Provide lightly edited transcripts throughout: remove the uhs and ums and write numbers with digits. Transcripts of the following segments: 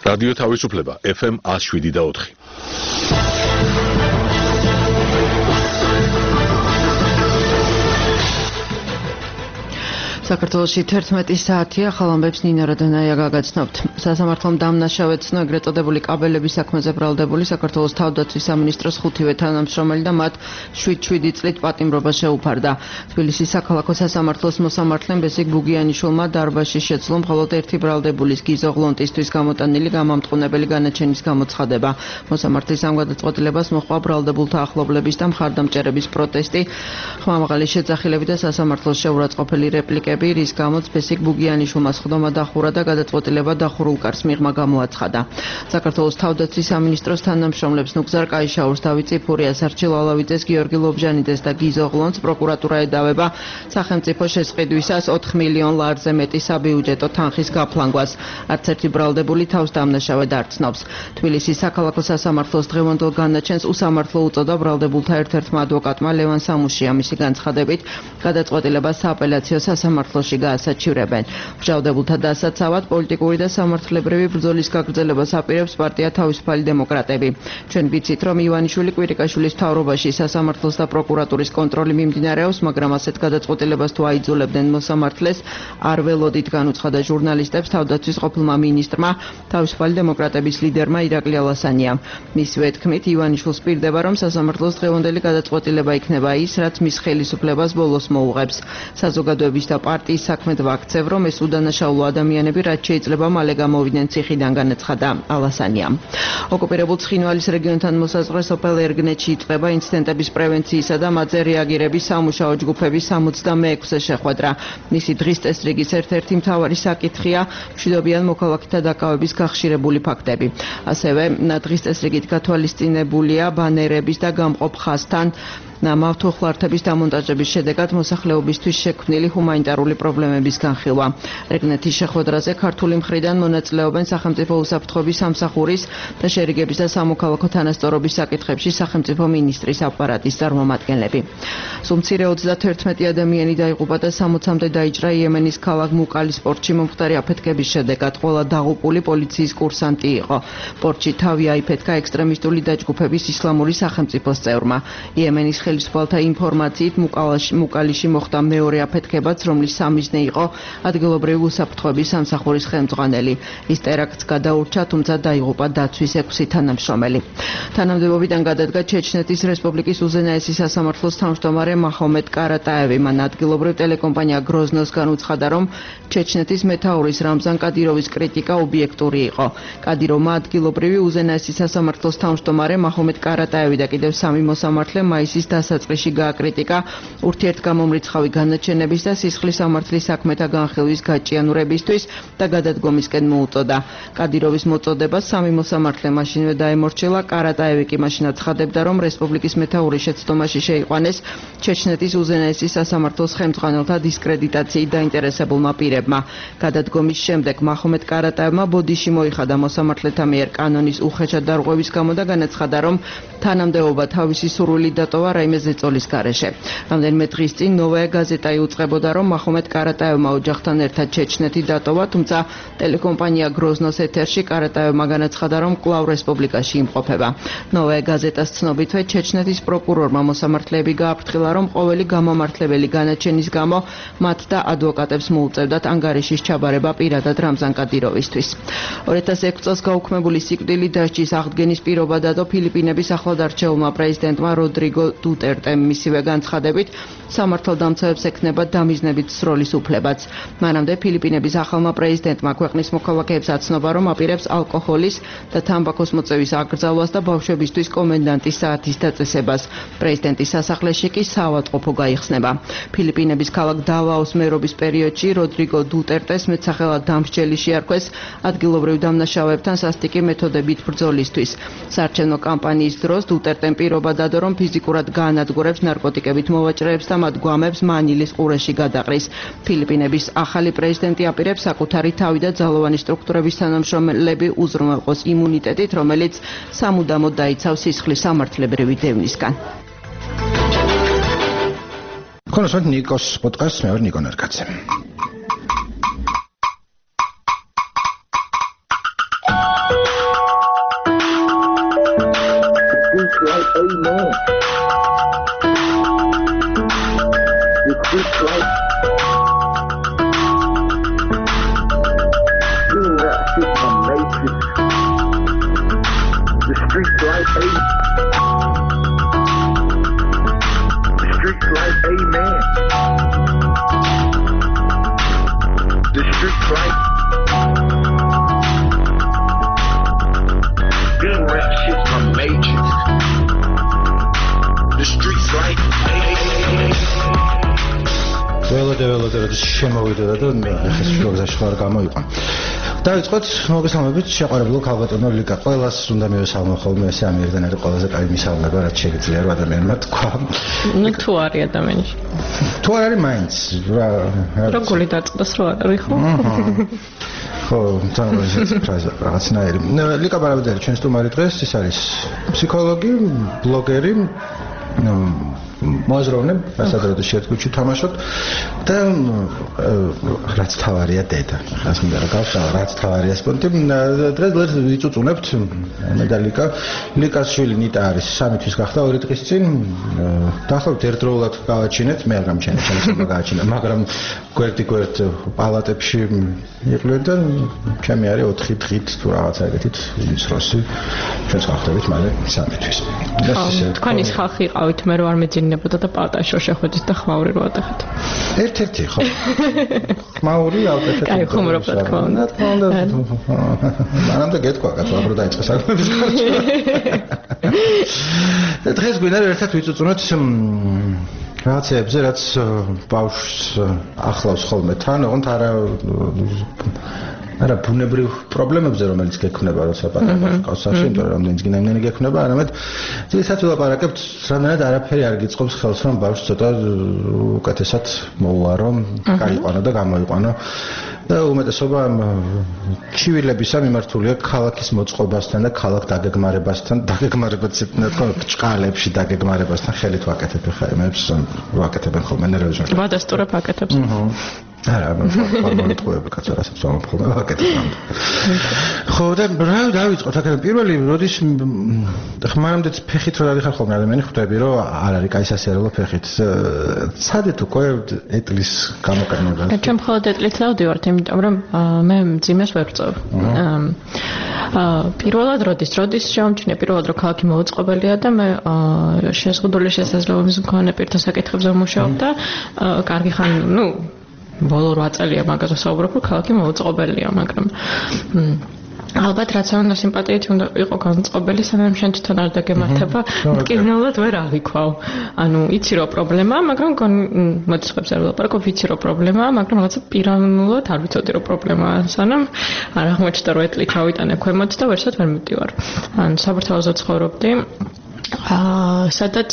რადიო თავისუფლება FM 107.4. საქართველოში 11 საათია, ხალხამბებს ნინო რადონაია გაგაცნობთ. სასამართლომ დამნაშავედ ცნო ეგრეთ წოდებული კაბელების საქმეზე ბრალდებული საქართველოს თავდაცვის სამინისტროს 5-ვე თანამშრომელი და მათ 7 წლით პატიმრობა შეუფარდა. თბილისის საქალაქო სასამართლოს მოსამართლემ ბესიკ ბუგიანიშვილმა დარბაზში შეძლო მხოლოდ ერთი ბრალდებულის გიზო ღლონტისთვის გამოტანილი გამამტყუნებელი განაჩენის გამოცხადება. მოსამართლის ამ გადაწყვეტილებას მოჰყვა ბრალდებულთა ახლობლების და მხარდამჭერების პროტესტი, ხმამაღალი შეძახილები და სასამართლოს შეურაცხყოფელი რეპლიკები, რის გამოც ბესიკ ბუგიანიშვილმა სხდომა დახურა და გადაწყვეტილება დახურულ კარს მიღმა გამოაცხადა. საქართველოს თავდაცვის სამინისტროს თანამშრომლებს ნუგზარ კაიშაურს, დავით წიფურიას, არჩილ ალავიძეს, გიორგი ლობჟანიძეს და გიზო ღლონტს პროკურატურა ედავება სახელმწიფო შესყიდვისას 4 მილიონ ლარზე მეტი საბიუჯეტო თანხის გაფლანგვას. არც ერთი ბრალდებული თავს დამნაშავედ არ ცნობს. თბილისის საქალაქო სასამართლოს დღევანდელ განაჩენს უსამართლო უწოდა ბრალდებულთა ერთ-ერთმა ადვოკატმა ლევან სამუშია. მისი განცხადებით, გადაწყვეტილება სააპელაციო სასამართლოში გაასაჩივრებენ. მჟავდებულთა დასაცავად პოლიტიკური და სამართლებრივი ბრძოლის გაგრძელებას აპირებს პარტია თავისუფალი დემოკრატები. ჩვენ ვიცით, რომ ივანიშვილი კვირიკაშვილის მთავრობაში სასამართლოს და პროკურატურის კონტროლი მიმდინარეობს, მაგრამ ასეთ გადაწყვეტილებას თუ აიძულებდნენ მოსამართლეს, არ ველოდით, განუცხადა ჟურნალისტებს თავდაცვის ყოფილმა მინისტრმა, თავისუფალი დემოკრატების ლიდერმა ირაკლი ალასანიამ. მისივე თქმით, ივანიშვილს პირდება, რომ სასამართლოს დღევანდელი გადაწყვეტილება იქნება ის, რაც მის ხელისუფლებას ბოლოს მოუღებს. საზოგადოების და პარტიის საქმედ ვაქცევ, რომ ეს უდანაშაულო ადამიანები რაც შეიძლება მალე გამოვიდნენ ციხიდან, განაცხადა ალასანიამ. ოკუპირებულ ცხინვალის რეგიონთან მოსაზღვრე სოფელ ერგნეთში იწყება ინციდენტების პრევენციისა და მათზე რეაგირების სამუშაო ჯგუფების 66-ე შეხვედრა. მისი დღის წესრიგის ერთ-ერთი მთავარი საკითხია მშვიდობიან მოქალაქეთა დაკავების გახშირებული ფაქტები. ასევე დღის წესრიგით გათვალისწინებულია ბანერების და გამყოფ ხაზთან მავთუხლართების დამონტაჟების შედეგად მოსახლეობისთვის შექმნილი ჰუმანიტარული პრობლემების განხილვა. რეგნეთის შეხვედრაზე ქართული მხრიდან მონაწილეობენ სახელმწიფო უსაფრთხოების სამსახურის და შერიგების და სამოქალაქო თანასწორობის საკითხებში სახელმწიფო მინისტრის აპარატის წარმომადგენლები. სულ მცირე 31 ადამიანი დაიღუპა და 60-მდე დაიჭრა იემენის ქალაქ მუკალის პორტში მომხდარი აფეთქების შედეგად. ყველა დაღუპული პოლიციის კურსანტი იყო. პორტში თავი აიფეთქა ექსტრემისტული დაჯგუფების ისლამური სახელმწიფოს წევრმა. იემენის ხელისუფალთა ინფორმაციით მუკალიში მოხდა მეორე აფეთქებაც, რომლის სამიზნე იყო ადგილობრივი უსაფრთხოების სამსახურის ხელმძღვანელი. ის ტერაქტს გადაურჩა, თუმცა დაიღუპა დაცვის 6 თანამშრომელი. თანამდებობიდან გადადგა ჩეჩნეთის რესპუბლიკის უზენაესი სასამართლოს თავმჯდომარე მაჰომედ კარატაევი. მან ადგილობრივ ტელეკომპანია გროზნოს განუცხადა, რომ ჩეჩნეთის მეთაურის რამზან კადიროვის კრიტიკა ობიექტური იყო. კადიროვმა ადგილობრივი უზენაესი სასამართლოს თავმჯდომარე მაჰომედ კარატაევი და კიდევ 3 მოსამართლე მაისის დასაწყისში გააკრიტიკა ურთიერთგამომრიცხავი განაჩენების და სისხლის სამართლის საქმეთა განხილვის გაჭიანურებისთვის და გადადგომისკენ მოუწოდა. კადიროვის მოწოდებას 3 მოსამართლე მაშინვე დაემორჩილა. კარატაევი კი მაშინ აცხადებდა, რომ რესპუბლიკის მეთაურის შეცდომაში შეიყვანეს ჩეჩნეთის უზენაესი სასამართლოს ხელმძღვანელთა დისკრედიტაციით დაინტერესებულმა პირებმა. გადადგომის შემდეგ მაჰომედ კარატაევმა ბოდიში მოიხადა მოსამართლეთა მიერ კანონის უხეშად დარღვევის გამო და განაცხადა, რომ თანამდებობა თავისი სურვილით დატოვა რაიმე ზეწოლის გარეშე. რამდენიმე დღის წინ ნოვაია გაზეტა იუწყებოდა, რომ მაჰომედ კარატაევმა ოჯახთან ერთად ჩეჩნეთი დატოვა, თუმცა ტელეკომპანია გროზნოს ეთერში კარატაევმა განაცხადა, რომ კვლავ რესპუბლიკაში იმყოფება. ნოვაია გაზეტას ცნობითვე ჩეჩნეთის პროკურორმა მოსამართლეები გააფრთხილა, რომ ყოველი გამომართლებელი განაჩენის გამო მათ და ადვოკატებს მოუწევდათ ანგარიშის ჩაბარება პირადად რამზან კადიროვისთვის. 2006 წელს გაუქმებული სიკვდილი დასჯის აღდგენის პირობა დადო ფილიპინების ახლად არჩეულმა პრეზიდენტმა როდრიგო დუტერტემ. მისივე განცხადებით, სამართალდამცავებს ექნება დამიზნებით სროლის უფლებაც. მანამდე ფილიპინების ახალმა პრეზიდენტმა ქვეყნის მოქალაქეებს აცნობა, რომ აპირებს ალკოჰოლის და თამბაქოს მოწევის აკრძალვას და ბავშვებისთვის კომენდანტის საათის დაწესებას. პრეზიდენტის სასახლეში კი საავადმყოფო გაიხსნება. ფილიპინების ქალაქ დავაოს მერობის პერიოდში როდრიგო დუტერტეს მეტსახელად დამსჯელი შეარქვეს ადგილობრივ დამნაშავეებთან სასტიკი მეთოდებით ბრძოლისთვის. საარჩევნო კამპანიის დროს დუტერტემ პირობა დადო, რომ ფიზიკურად გაანადგურებს ნარკოტიკებით მოვაჭრეებს და მათ გვამებს მანილის ყურეში გადაყრის. ფილიპინების ახალი პრეზიდენტი აპირებს საკუთარი თავი და ძალოვანი სტრუქტურების თანამშრომლები უზრუნველყოს იმუნიტეტით, რომელიც სამუდამოდ დაიცავს სისხლის სამართლებრივი დევნისგან. Conozco Nikos podcast, me Nikon Erkatze. streets like shit from Matrix. The streets like the streets like amen. The streets like being rap shit from Matrix. The streets like ველოდე შემოვიდა და მე ხეს შუაგზაში ხარ გამოიყო. დავიწყოთ მოგესალმებით შეყვარებულ ქალბატონო ლიკა. ყველას უნდა მივესალმო ხოლმე ეს ამერიდან არის ყველაზე კაი მისალმება რაც შეიძლება რა ადამიანმა თქვა. ნუ თუ არის ადამიანში. თუ არ არის მაინც რა როგორი დაწყდეს რა არის ხო? ხო, თავისი ფრაზა რაღაცნაირი. ლიკა ბარაბადელი ჩვენ სტუმარი დღეს ის არის ფსიქოლოგი, ბლოგერი, მოაზროვნე, ასადროდი შეერთგუჩი თამაშობ და რაც თავარია დედა. ასე მინდა რა გავსავალ, რაც თავარია სპონტი. დღეს ვიწუწუნებთ მე და ლიკას შვილი ნიტა არის 3 თვის გახდა 2 დღის წინ. დაახლოებით ერთდროულად გავაჩინეთ, მე არ გამჩენე, შეიძლება გავაჩინე, მაგრამ გვერდი პალატებში იყვნენ და ჩემი არის 4 დღით თუ რაღაცა ეგეთით ისროსი. ჩვენს გავხდებით მალე 3 თვის. თქვენ ის ხალხი იყავით მე რო არ მეძინებოდა და პატაშ რო შეხვედით და ხმაური რო ატეხეთ. ერთ-ერთი ხო. ხმაური ავტეხეთ. კაი ხუმრობ რა თქმა უნდა. მანამდე გეთქვა კაცო, აბრო დაიწყე საქმეების გარჩევა. და დღეს გვინდა ერთად ვიწუწუნოთ რაღაცებზე, რაც ბავშვს ახლავს ხოლმე თან, ოღონდ არა ბუნებრივ პრობლემებზე, რომელიც გექნება როცა პატარა კაცსაში, იმიტომ რომ რამდენიც გინდა გექნება, არამედ ძირითადად ვილაპარაკებთ, რამდენად არაფერი არ გიწყობს ხელს, რომ ბავშვს ცოტა უკეთესად მოუარო, გაიყვანო და გამოიყვანო. და უმეტესობა ჩივილებისა მიმართულია ქალაქის მოწყობასთან და ქალაქ დაგეგმარებასთან, დაგეგმარებაც თქო ჭყალებში დაგეგმარებასთან ხელით ვაკეთებ ხა იმებს, ვაკეთებენ ხოლმე ნერვიჟნში. ვადასტურებ აკეთებს. არა, ფორმალიტყვები კაცო რასაც ვამხოლმე ვაკეთებ. ხო და რა დავიწყოთ აქედან პირველი როდის ხმამდეც ფეხით რო დადიხარ ხოლმე ადამიანი ხვდები რომ არ არის კაი სასიარულო ფეხით. ცადეთ უკვე ეტლის გამოყენება. ჩემ მხოლოდ ეტლით დავდივართ, იმიტომ რომ მე მძიმეს ვერ ვწევ. პირველად როდის შემჩნია პირველად რომ ქალაქი მოუწყობელია და მე შეზღუდული შესაძლებლობის მქონე პირთა საკითხებზე ვმუშაობ და კარგი ხან, ბოლო 8 წელია მაგაზე საუბრობ, რომ ქალაქი მოუწყობელია, მაგრამ ალბათ რაც უნდა სიმპათიით უნდა იყო განწყობელი, სანამ შენ თვითონ არ დაგემართება, მტკივნეულად ვერ აღიქვავ. ანუ იცი რომ პრობლემაა, მაგრამ მოძღებს არ ვილაპარაკობ, ვიცი რომ პრობლემაა, მაგრამ რაღაცა პიროვნულად არ ვიცოდი რომ პრობლემაა, სანამ არ აღმოჩნდა რომ ეტლი ჩავიტანე ქვემოთ და ვერცად ვერ მივდივარ. ანუ საბურთალოზე ცხოვრობდი. სადაც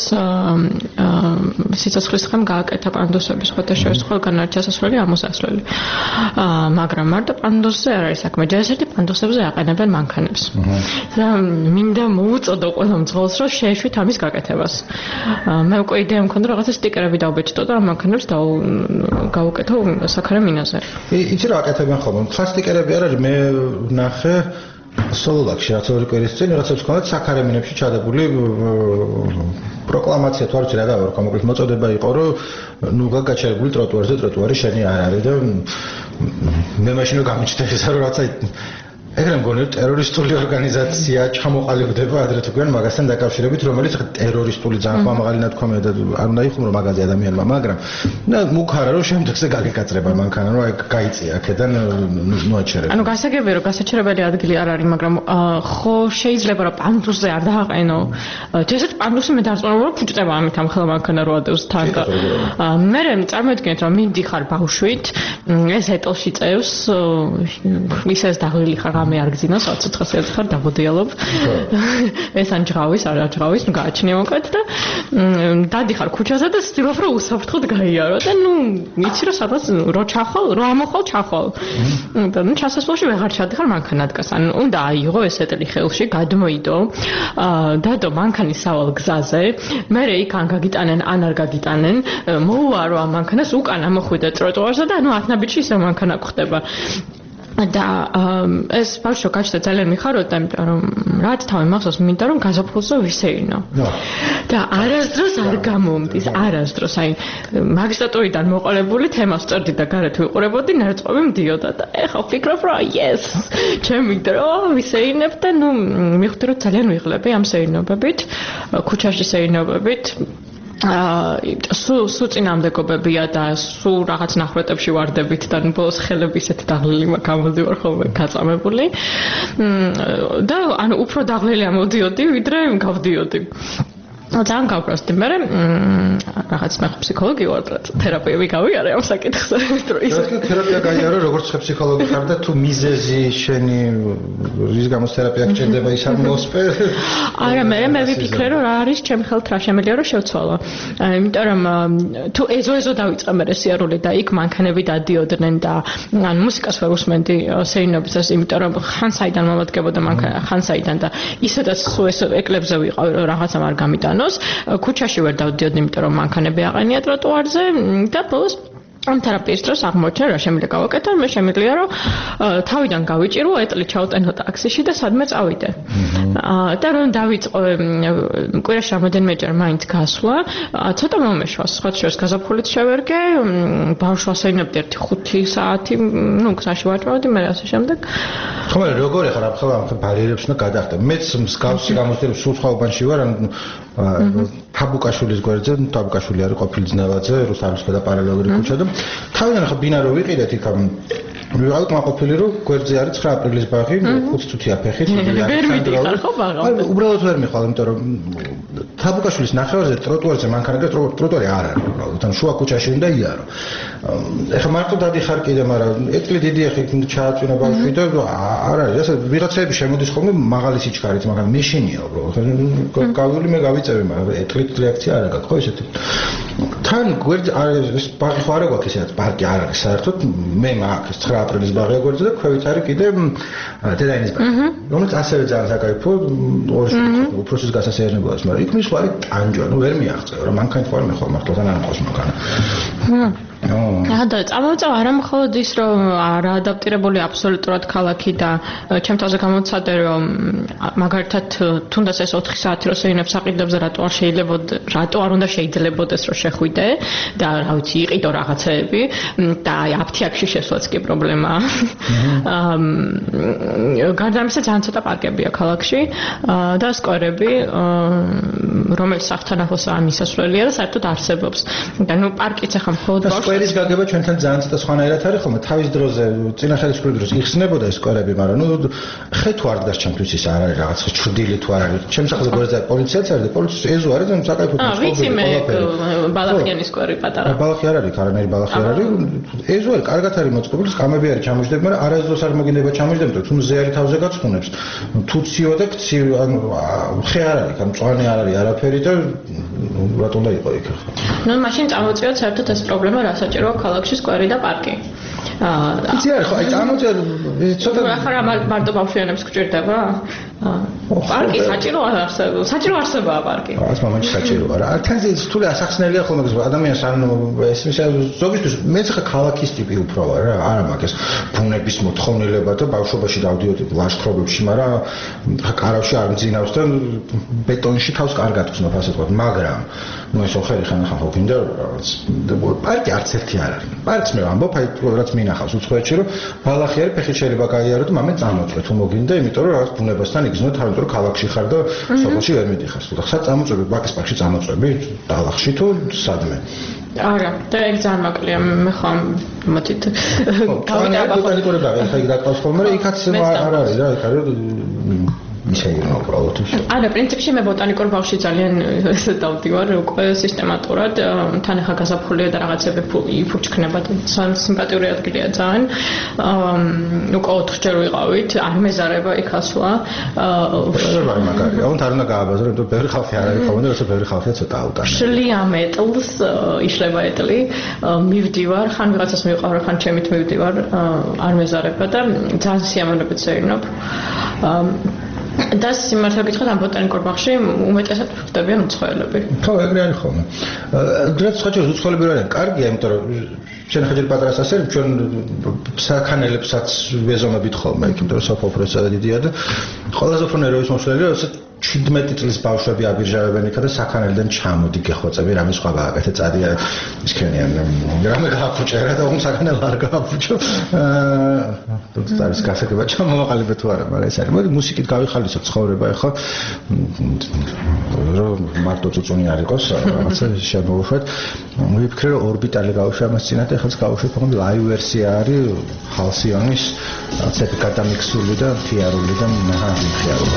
სიცოცხლის ხომ გააკეთა პანდუსები, სხვათა შორის ყველგან არის ჩასასვლელი, ამოსასვლელი. მაგრამ მარტო პანდუსზე არ არის საქმე, ჯერჯერობით პანდუსებზე აყენებენ მანქანებს. და მინდა მოუწოდო ყველა მძღოლს, რომ შეეშვით ამის გაკეთებას. მე უკვე იდეა მქონდა რაღაცა სტიკერები დავბეჭდო და მანქანებს გავუკეთო საქარე მინაზე. იცი რა აკეთებენ ხოლმე? ხა სტიკერები არ არის, მე ვნახე სოლოლაკში რაც 2 კვირის წინ რაღაცებს ჰქონდათ საქარემინებში ჩადებული პროკლამაცია თუ არ ვიცი რა გავარქვა, მოკლედ მოწოდება იყო რომ გაჩერებული ტროტუარზე ტროტუარი შენი არ არის და მე მაშინ გამიჩნდა ეს რომ რაღაცა ეგრე მგონი ტერორისტული ორგანიზაცია ჩამოყალიბდება ადრე თუ გვიან მაგასთან დაკავშირებით, რომელიც ტერორისტული ძალიან ხმამაღალი ნათქვამია და არ უნდა იხუმრო მაგაზე ადამიანმა, მაგრამ მუქარა რომ შემდეგზე გაგეკაწრება მანქანა, რომ აი გაიწია აქედან ნოაჩერება. ანუ გასაგებია რომ გასაჩერებელი ადგილი არ არის, მაგრამ ხო შეიძლება რომ პანდუსზე არ დააყენო. ჯერჯერობით პანდუსი მე დარწმუნებული რომ ფუჭდება ამით ამ ხელა მანქანა რო ადევს თან. მე წარმოვიდგინეთ რომ მინდიხარ ბავშვით, ეს ეტლში წევს, ისეს დაღლილი ხარ მე არ გძინავს, 24 ხარ დაბოდიალობ. ეს ან ჯღავის, არ ჯღავის, გააჩნია მოკლედ და დადიხარ ქუჩაზე და ვცდილობ რომ უსაფრთხოდ გაიარო და იცი რომ სადღაც რო ჩახვალ, რო ამოხვალ ჩახვალ. და ჩასასვლელში ვეღარ ჩადიხარ მანქანა დგას. ან უნდა აიღო ეს ეტლი ხელში, გადმოიდო. დადო მანქანის სავალ გზაზე, მე იქ ან გაგიტანენ, ან არ გაგიტანენ, მოუარო ამ მანქანას უკან ამოხვიდე ტროტუარზე და 10 ნაბიჯში ისე მანქანა გვხდება. და ეს ბავშვი გაჩნდა ძალიან მიხაროდა, იმიტომ რომ რაც თავი მახსოვს, მინდა რომ გაზაფხულზე ვისეირნო. და არასდროს არ გამომდის, არასდროს. აი მაგისტრატურიდან მოყოლებული თემას წერდი და გარეთ ვიყურებოდი, ნერწყვები მდიოდა და ეხლა ვფიქრობ, რომ yes, ჩემი დრო ვისეირნებ და ნუ მივხვდი რომ ძალიან ვიღლები ამ სეირნობებით, ქუჩაში სეირნობებით. სულ წინამდებობებია და სულ რაღაც ნახრეტებში ვარდებით და ბოლოს ხელები ისეთი დაღლილი გამოდივარ ხოლმე გაწამებული და ანუ უფრო დაღლილი ამოდიოდი ვიდრე გავდიოდი. ძალიან გავფროსდი. მე რაღაც მე ფსიქოლოგი ვარ და თერაპიები გავიარე ამ საკითხზე. თერაპია გაიარო როგორც ფსიქოლოგი ხარ და თუ მიზეზი შენი რის გამოც თერაპია გჭირდება ის არ მოსპე? არა, მე ვიფიქრე რომ რა არის ჩემი ხელთ რა შემიძლია რომ შევცვალო. იმიტომ რომ თუ ეზო დავიწყე მე სიარული და იქ მანქანები დადიოდნენ და ან მუსიკას ვერ უსმენდი სეირნობისას, იმიტომ რომ ხან საიდან მომადგებოდა მანქანა, ხან საიდან და ისედაც ეს ეკლებზე ვიყავი რომ რაღაცა არ გამიტანო. ქუჩაში ვერ დავდიოდი, იმიტომ რომ მანქანები აყენია ტროტუარზე და ბოლოს ამ თერაპიის დროს აღმოჩნდა რა შემიძლია გავაკეთო, მე შემიძლია რომ თავიდან გავიჭირო, ეტლი ჩავტენო ტაქსიში და სადმე წავიდე. და რომ დავიწყო კვირაში რამოდენმეჯერ მაინც გასვლა, ცოტა მომეშვა, სხვა შორის გაზაფხულით შევერგე, ბავშვს ვასეირნებდი 1-5 საათი, ნუ გზაში ვაჭროვდი, მე ასე შემდეგ. ხომ როგორ ახლა ამ ბარიერებს უნდა გადახდე. მეც მსგავსი გამოცდილების სულ სხვა უბანში ვარ, თაბუკაშვილის გვერდზე, თაბუკაშვილი არის ყოფილი ძნავაძე, რუსთავის და პარალელური ქუჩა და თავიდან ახლა ბინა რო ვიყიდეთ იქ ვიყავით მაყოფილი რომ გვერდზე არის 9 აპრილის ბაღი, 5 წუთია ფეხით. ვერ მიდიხარ ხო ბაღამდე? უბრალოდ ვერ მიხვალ, იმიტომ რომ თაბუკაშვილის ნახევარზე ტროტუარზე მანქანა და ტროტუარი არ არის უბრალოდ, ან შუა ქუჩაში უნდა იარო. ეხლა მარტო დადიხარ კიდე, მაგრამ ეტლი დიდი ახლა ჩააწვინა ბავშვი და არ არის, ასე ვიღაცები შემოდის ხოლმე მაღალი სიჩქარით, მაგრამ მეშინია უბრალოდ. გავული მე გავიწევი, მაგრამ ეტლით რეაქცია არ აქვს, ხო ისეთი. თან გვერდზე არის ბაღი ხო არა გვაქვს ისედაც პარკი არ არის საერთოდ, მე მაქვს 9 აპრილის ბაღი გვერდზე და ქვევით არის კიდე დედაინის ბაღი. რომელიც ასევე ძალიან საკაიფო, ორი უფროსის გასასეირნებლად, მაგრამ იქ მის ხარი ტანჯვა, ნუ ვერ მიაღწევ, რა მანქანით ხარ მე ხომ მართლა თან არ მყავს მანქანა. და წამოწევა არა მხოლოდ ის რომ არ ადაპტირებული აბსოლუტურად ქალაქი და ჩემ თავზე გამოცადე რომ მაგალითად თუნდაც ეს 4 საათი რო სეირნებს საყიდებზე რატო არ უნდა შეიძლებოდეს რომ შეხვიდე და რა ვიცი იყიდო რაღაცეები და აი აფთიაქში შესვლაც კი პრობლემაა. გარდა ამისა ძალიან ცოტა პარკებია ქალაქში და სკვერები რომელიც საფრთხანახოსაა მისასვლელია და საერთოდ არსებობს. და ნუ პარკიც ახლა მხოლოდ სკვერის გაგება ჩვენთან ძალიან ცოტა სხვანაირად არის ხოლმე. თავის დროზე წინა ხელისუფლების დროს იხსნებოდა ეს სკვერები, მაგრამ ნუ ხე თუ არ დგას ჩემთვის ის არ არის რაღაც ჩრდილი თუ არ არის. ჩემს სახელზე გვერდზე პოლიციაც არის და პოლიციის ეზო არის და საკაიფო ცხოვრება. ვიცი მე ბალახიანის სკვერი პატარა. ბალახი არ არის, არანაირი ბალახი არ არის. ეზო არის, კარგად არის მოწყობილი, სკამები არის ჩამოждები, მაგრამ არასდროს არ მოგინდება ჩამოждები, თუ მზე არის თავზე გაწუნებს. თუ ციო და ქციო, ანუ ხე არ არის, ან მწვანე არ არის, არაფერი და რატომ უნდა იყო იქ ახლა. ნუ მაშინ წამოწევთ საერთოდ ეს პრობლემა რა საჭიროა ქალაქში სკვერი და პარკი. იცი არა ხო, აი წამოწევ ცოტა ახლა მარტო ბავშვიანებს გჭირდება? პარკი საჭირო არსებაა პარკი. ეს მომენტში საჭიროა რა. თან თული ასახსნელია ხოლმე ადამიანს არ ეს ზოგისთვის მეც ხა ქალაქის ტიპი უფრო ვარ რა, არა მაგ ეს ბუნების მოთხოვნილება და ბავშვობაში დავდიოდი ლაშქრობებში, მაგრამ ხა კარავში არ მძინავს და ბეტონში თავს კარგად ხსნობ ასე ვთქვათ, მაგრამ ნუ ეს ოხერი ხან ხო გინდა რაღაც პარკი არც ერთი არ არის. პარკს მე ვამბობ, აი რაც მინახავს უცხოეთში რომ ბალახი არის, ფეხით შეიძლება გაიარო და მამე წამოწვე თუ მოგინდა, იმიტომ რომ რაღაც ბუნებასთან იგზნოთ, იმიტომ რომ ქალაქში ხარ და სოფელში ვერ მიდიხარ. თუ ხა წამოწვები ბაკის პარკში წამოწვები, დალახში თუ სადმე. არა, და ეგ ძალიან მაკლია, მე ხომ მათით გავიდა ბოტანიკურები ხა იქ დაკავს ხოლმე, იქაც არ არის რა, იქ არის ისეირნო უბრალოდ. არა, პრინციპში მე ბოტანიკურ ბაღში ძალიან ესე დავდივარ უკვე სისტემატურად, თან ახლა გაზაფხულია და რაღაცები იფურჩქნება და სიმპათიური ადგილია ძალიან. უკვე 4 ჯერ ვიყავით, არ მეზარება იქ ასვლა. შეიძლება მაგარია, უნდა არ უნდა გააბაზრო, იმიტომ ბევრი ხალხი არ არის ხოლმე და როცა ბევრი ხალხია ცოტა აუტანია. შლია მეტლს, იშლება ეტლი, მივდივარ, ხან ვიღაცას მივყავ, ხან ჩემით მივდივარ, არ მეზარება და ძალიან სიამოვნებით სეირნობ. და სიმართლე გითხრათ ამ ბოტანიკურ ბაღში უმეტესად ხდებიან უცხოელები. ხო, ეგრე არის ხოლმე. რაც სხვა უცხოელები არიან, კარგია, იმიტომ რომ ჩვენ ხაჯერ პატრას ასე ჩვენ საქანელებსაც ვეზომებით ხოლმე, იმიტომ რომ საფოფროც დიდია და ყველაზე უფრო ნერვის მოსვლელია, როდესაც 17 წლის ბავშვები აბირჟავებენ იქა და საქანელიდან ჩამოდი გეხვეწები რამე სხვა გააკეთე წადია ისქენიან რამე გააფუჭერა და sakhanel არ გააფუჭო ეს გასაგება ჩამოვაყალიბე თუ არა მაგრამ ეს არის მოდი მუსიკით გავიხალისო ცხოვრება ეხლა რომ მარტო წუწუნი არ იყოს რაღაცა შემოვუშვათ ვიფიქრე რომ ორბიტალი გავუშვე ამას წინათ ეხლა გავუშვე თქო ლაივ ვერსია არის ჰალსიონის რაღაცა გადამიქსული და ფიარული და მაღალი ხიარობა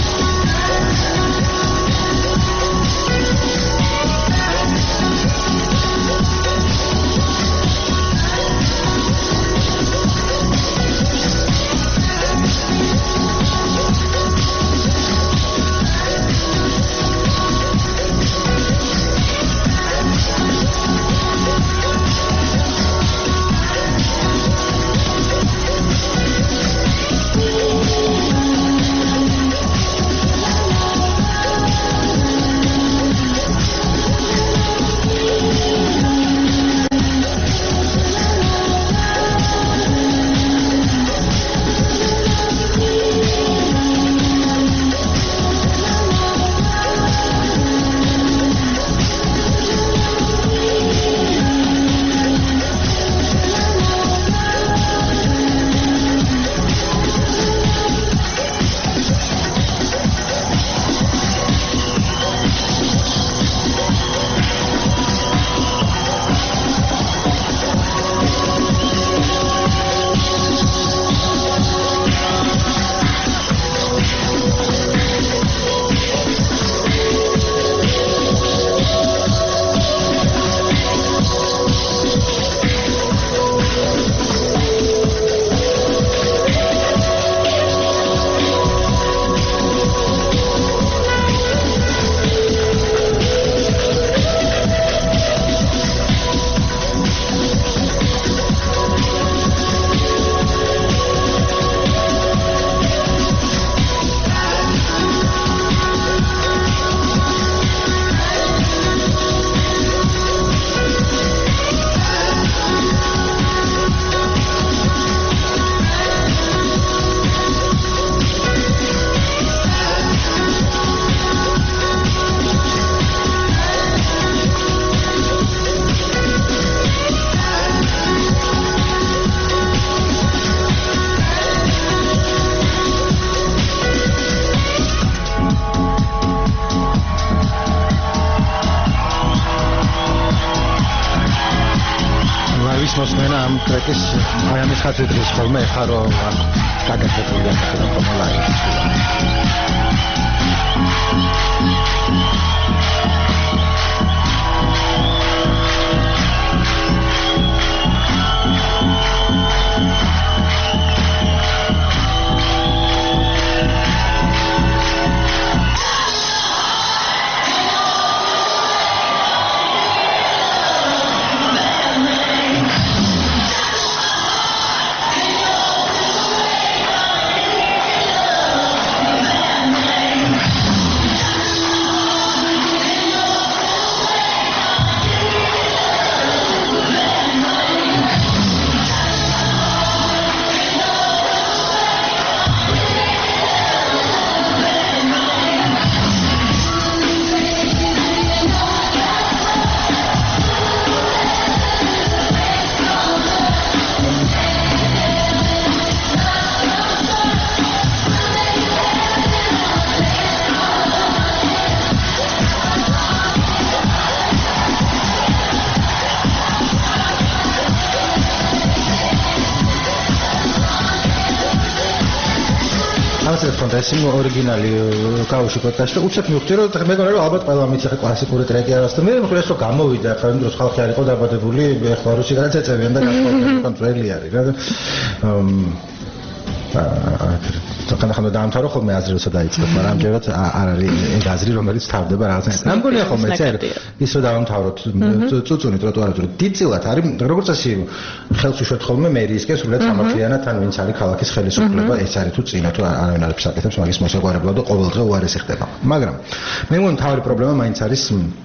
ტრეკის აი ამის ხათვიდრის ხოლმე ხა რომ გაგაკეთებულია ხოლმე ლაივში ეს ორიგინალი კაუში პოდკასტი უცებ მივხვდი რომ მეგონა რომ ალბათ ყველა მიცი ხე კლასიკური ტრეკი არის და მე მგონი ეს რომ გამოვიდა ხა იმ დროს ხალხი არ იყო დაბადებული ეხლა რუსი განცეწებიან და გასწორებული კონტროლი არის რა ხანახან დაამთავრო ხოლმე აზრი როცა დაიწყო მაგრამ ამჯერად არ არის ეგ აზრი რომელიც თავდება რაღაცა ამ მგონია ხოლმე წერ ის რომ დაამთავროთ წუწუნი ტროტუარზე დიდწილად არის როგორც ასე ხელს უშვათ ხოლმე მერიისკენ სულად სამართლიანად თან ვინც არის ქალაქის ხელისუფლება ეს არის თუ წინა თუ არავინ არ ფსაკეთებს მაგის მოსაგვარებლად და ყოველდღე უარესი ხდება მაგრამ მე მგონი თავი პრობლემა მაინც არის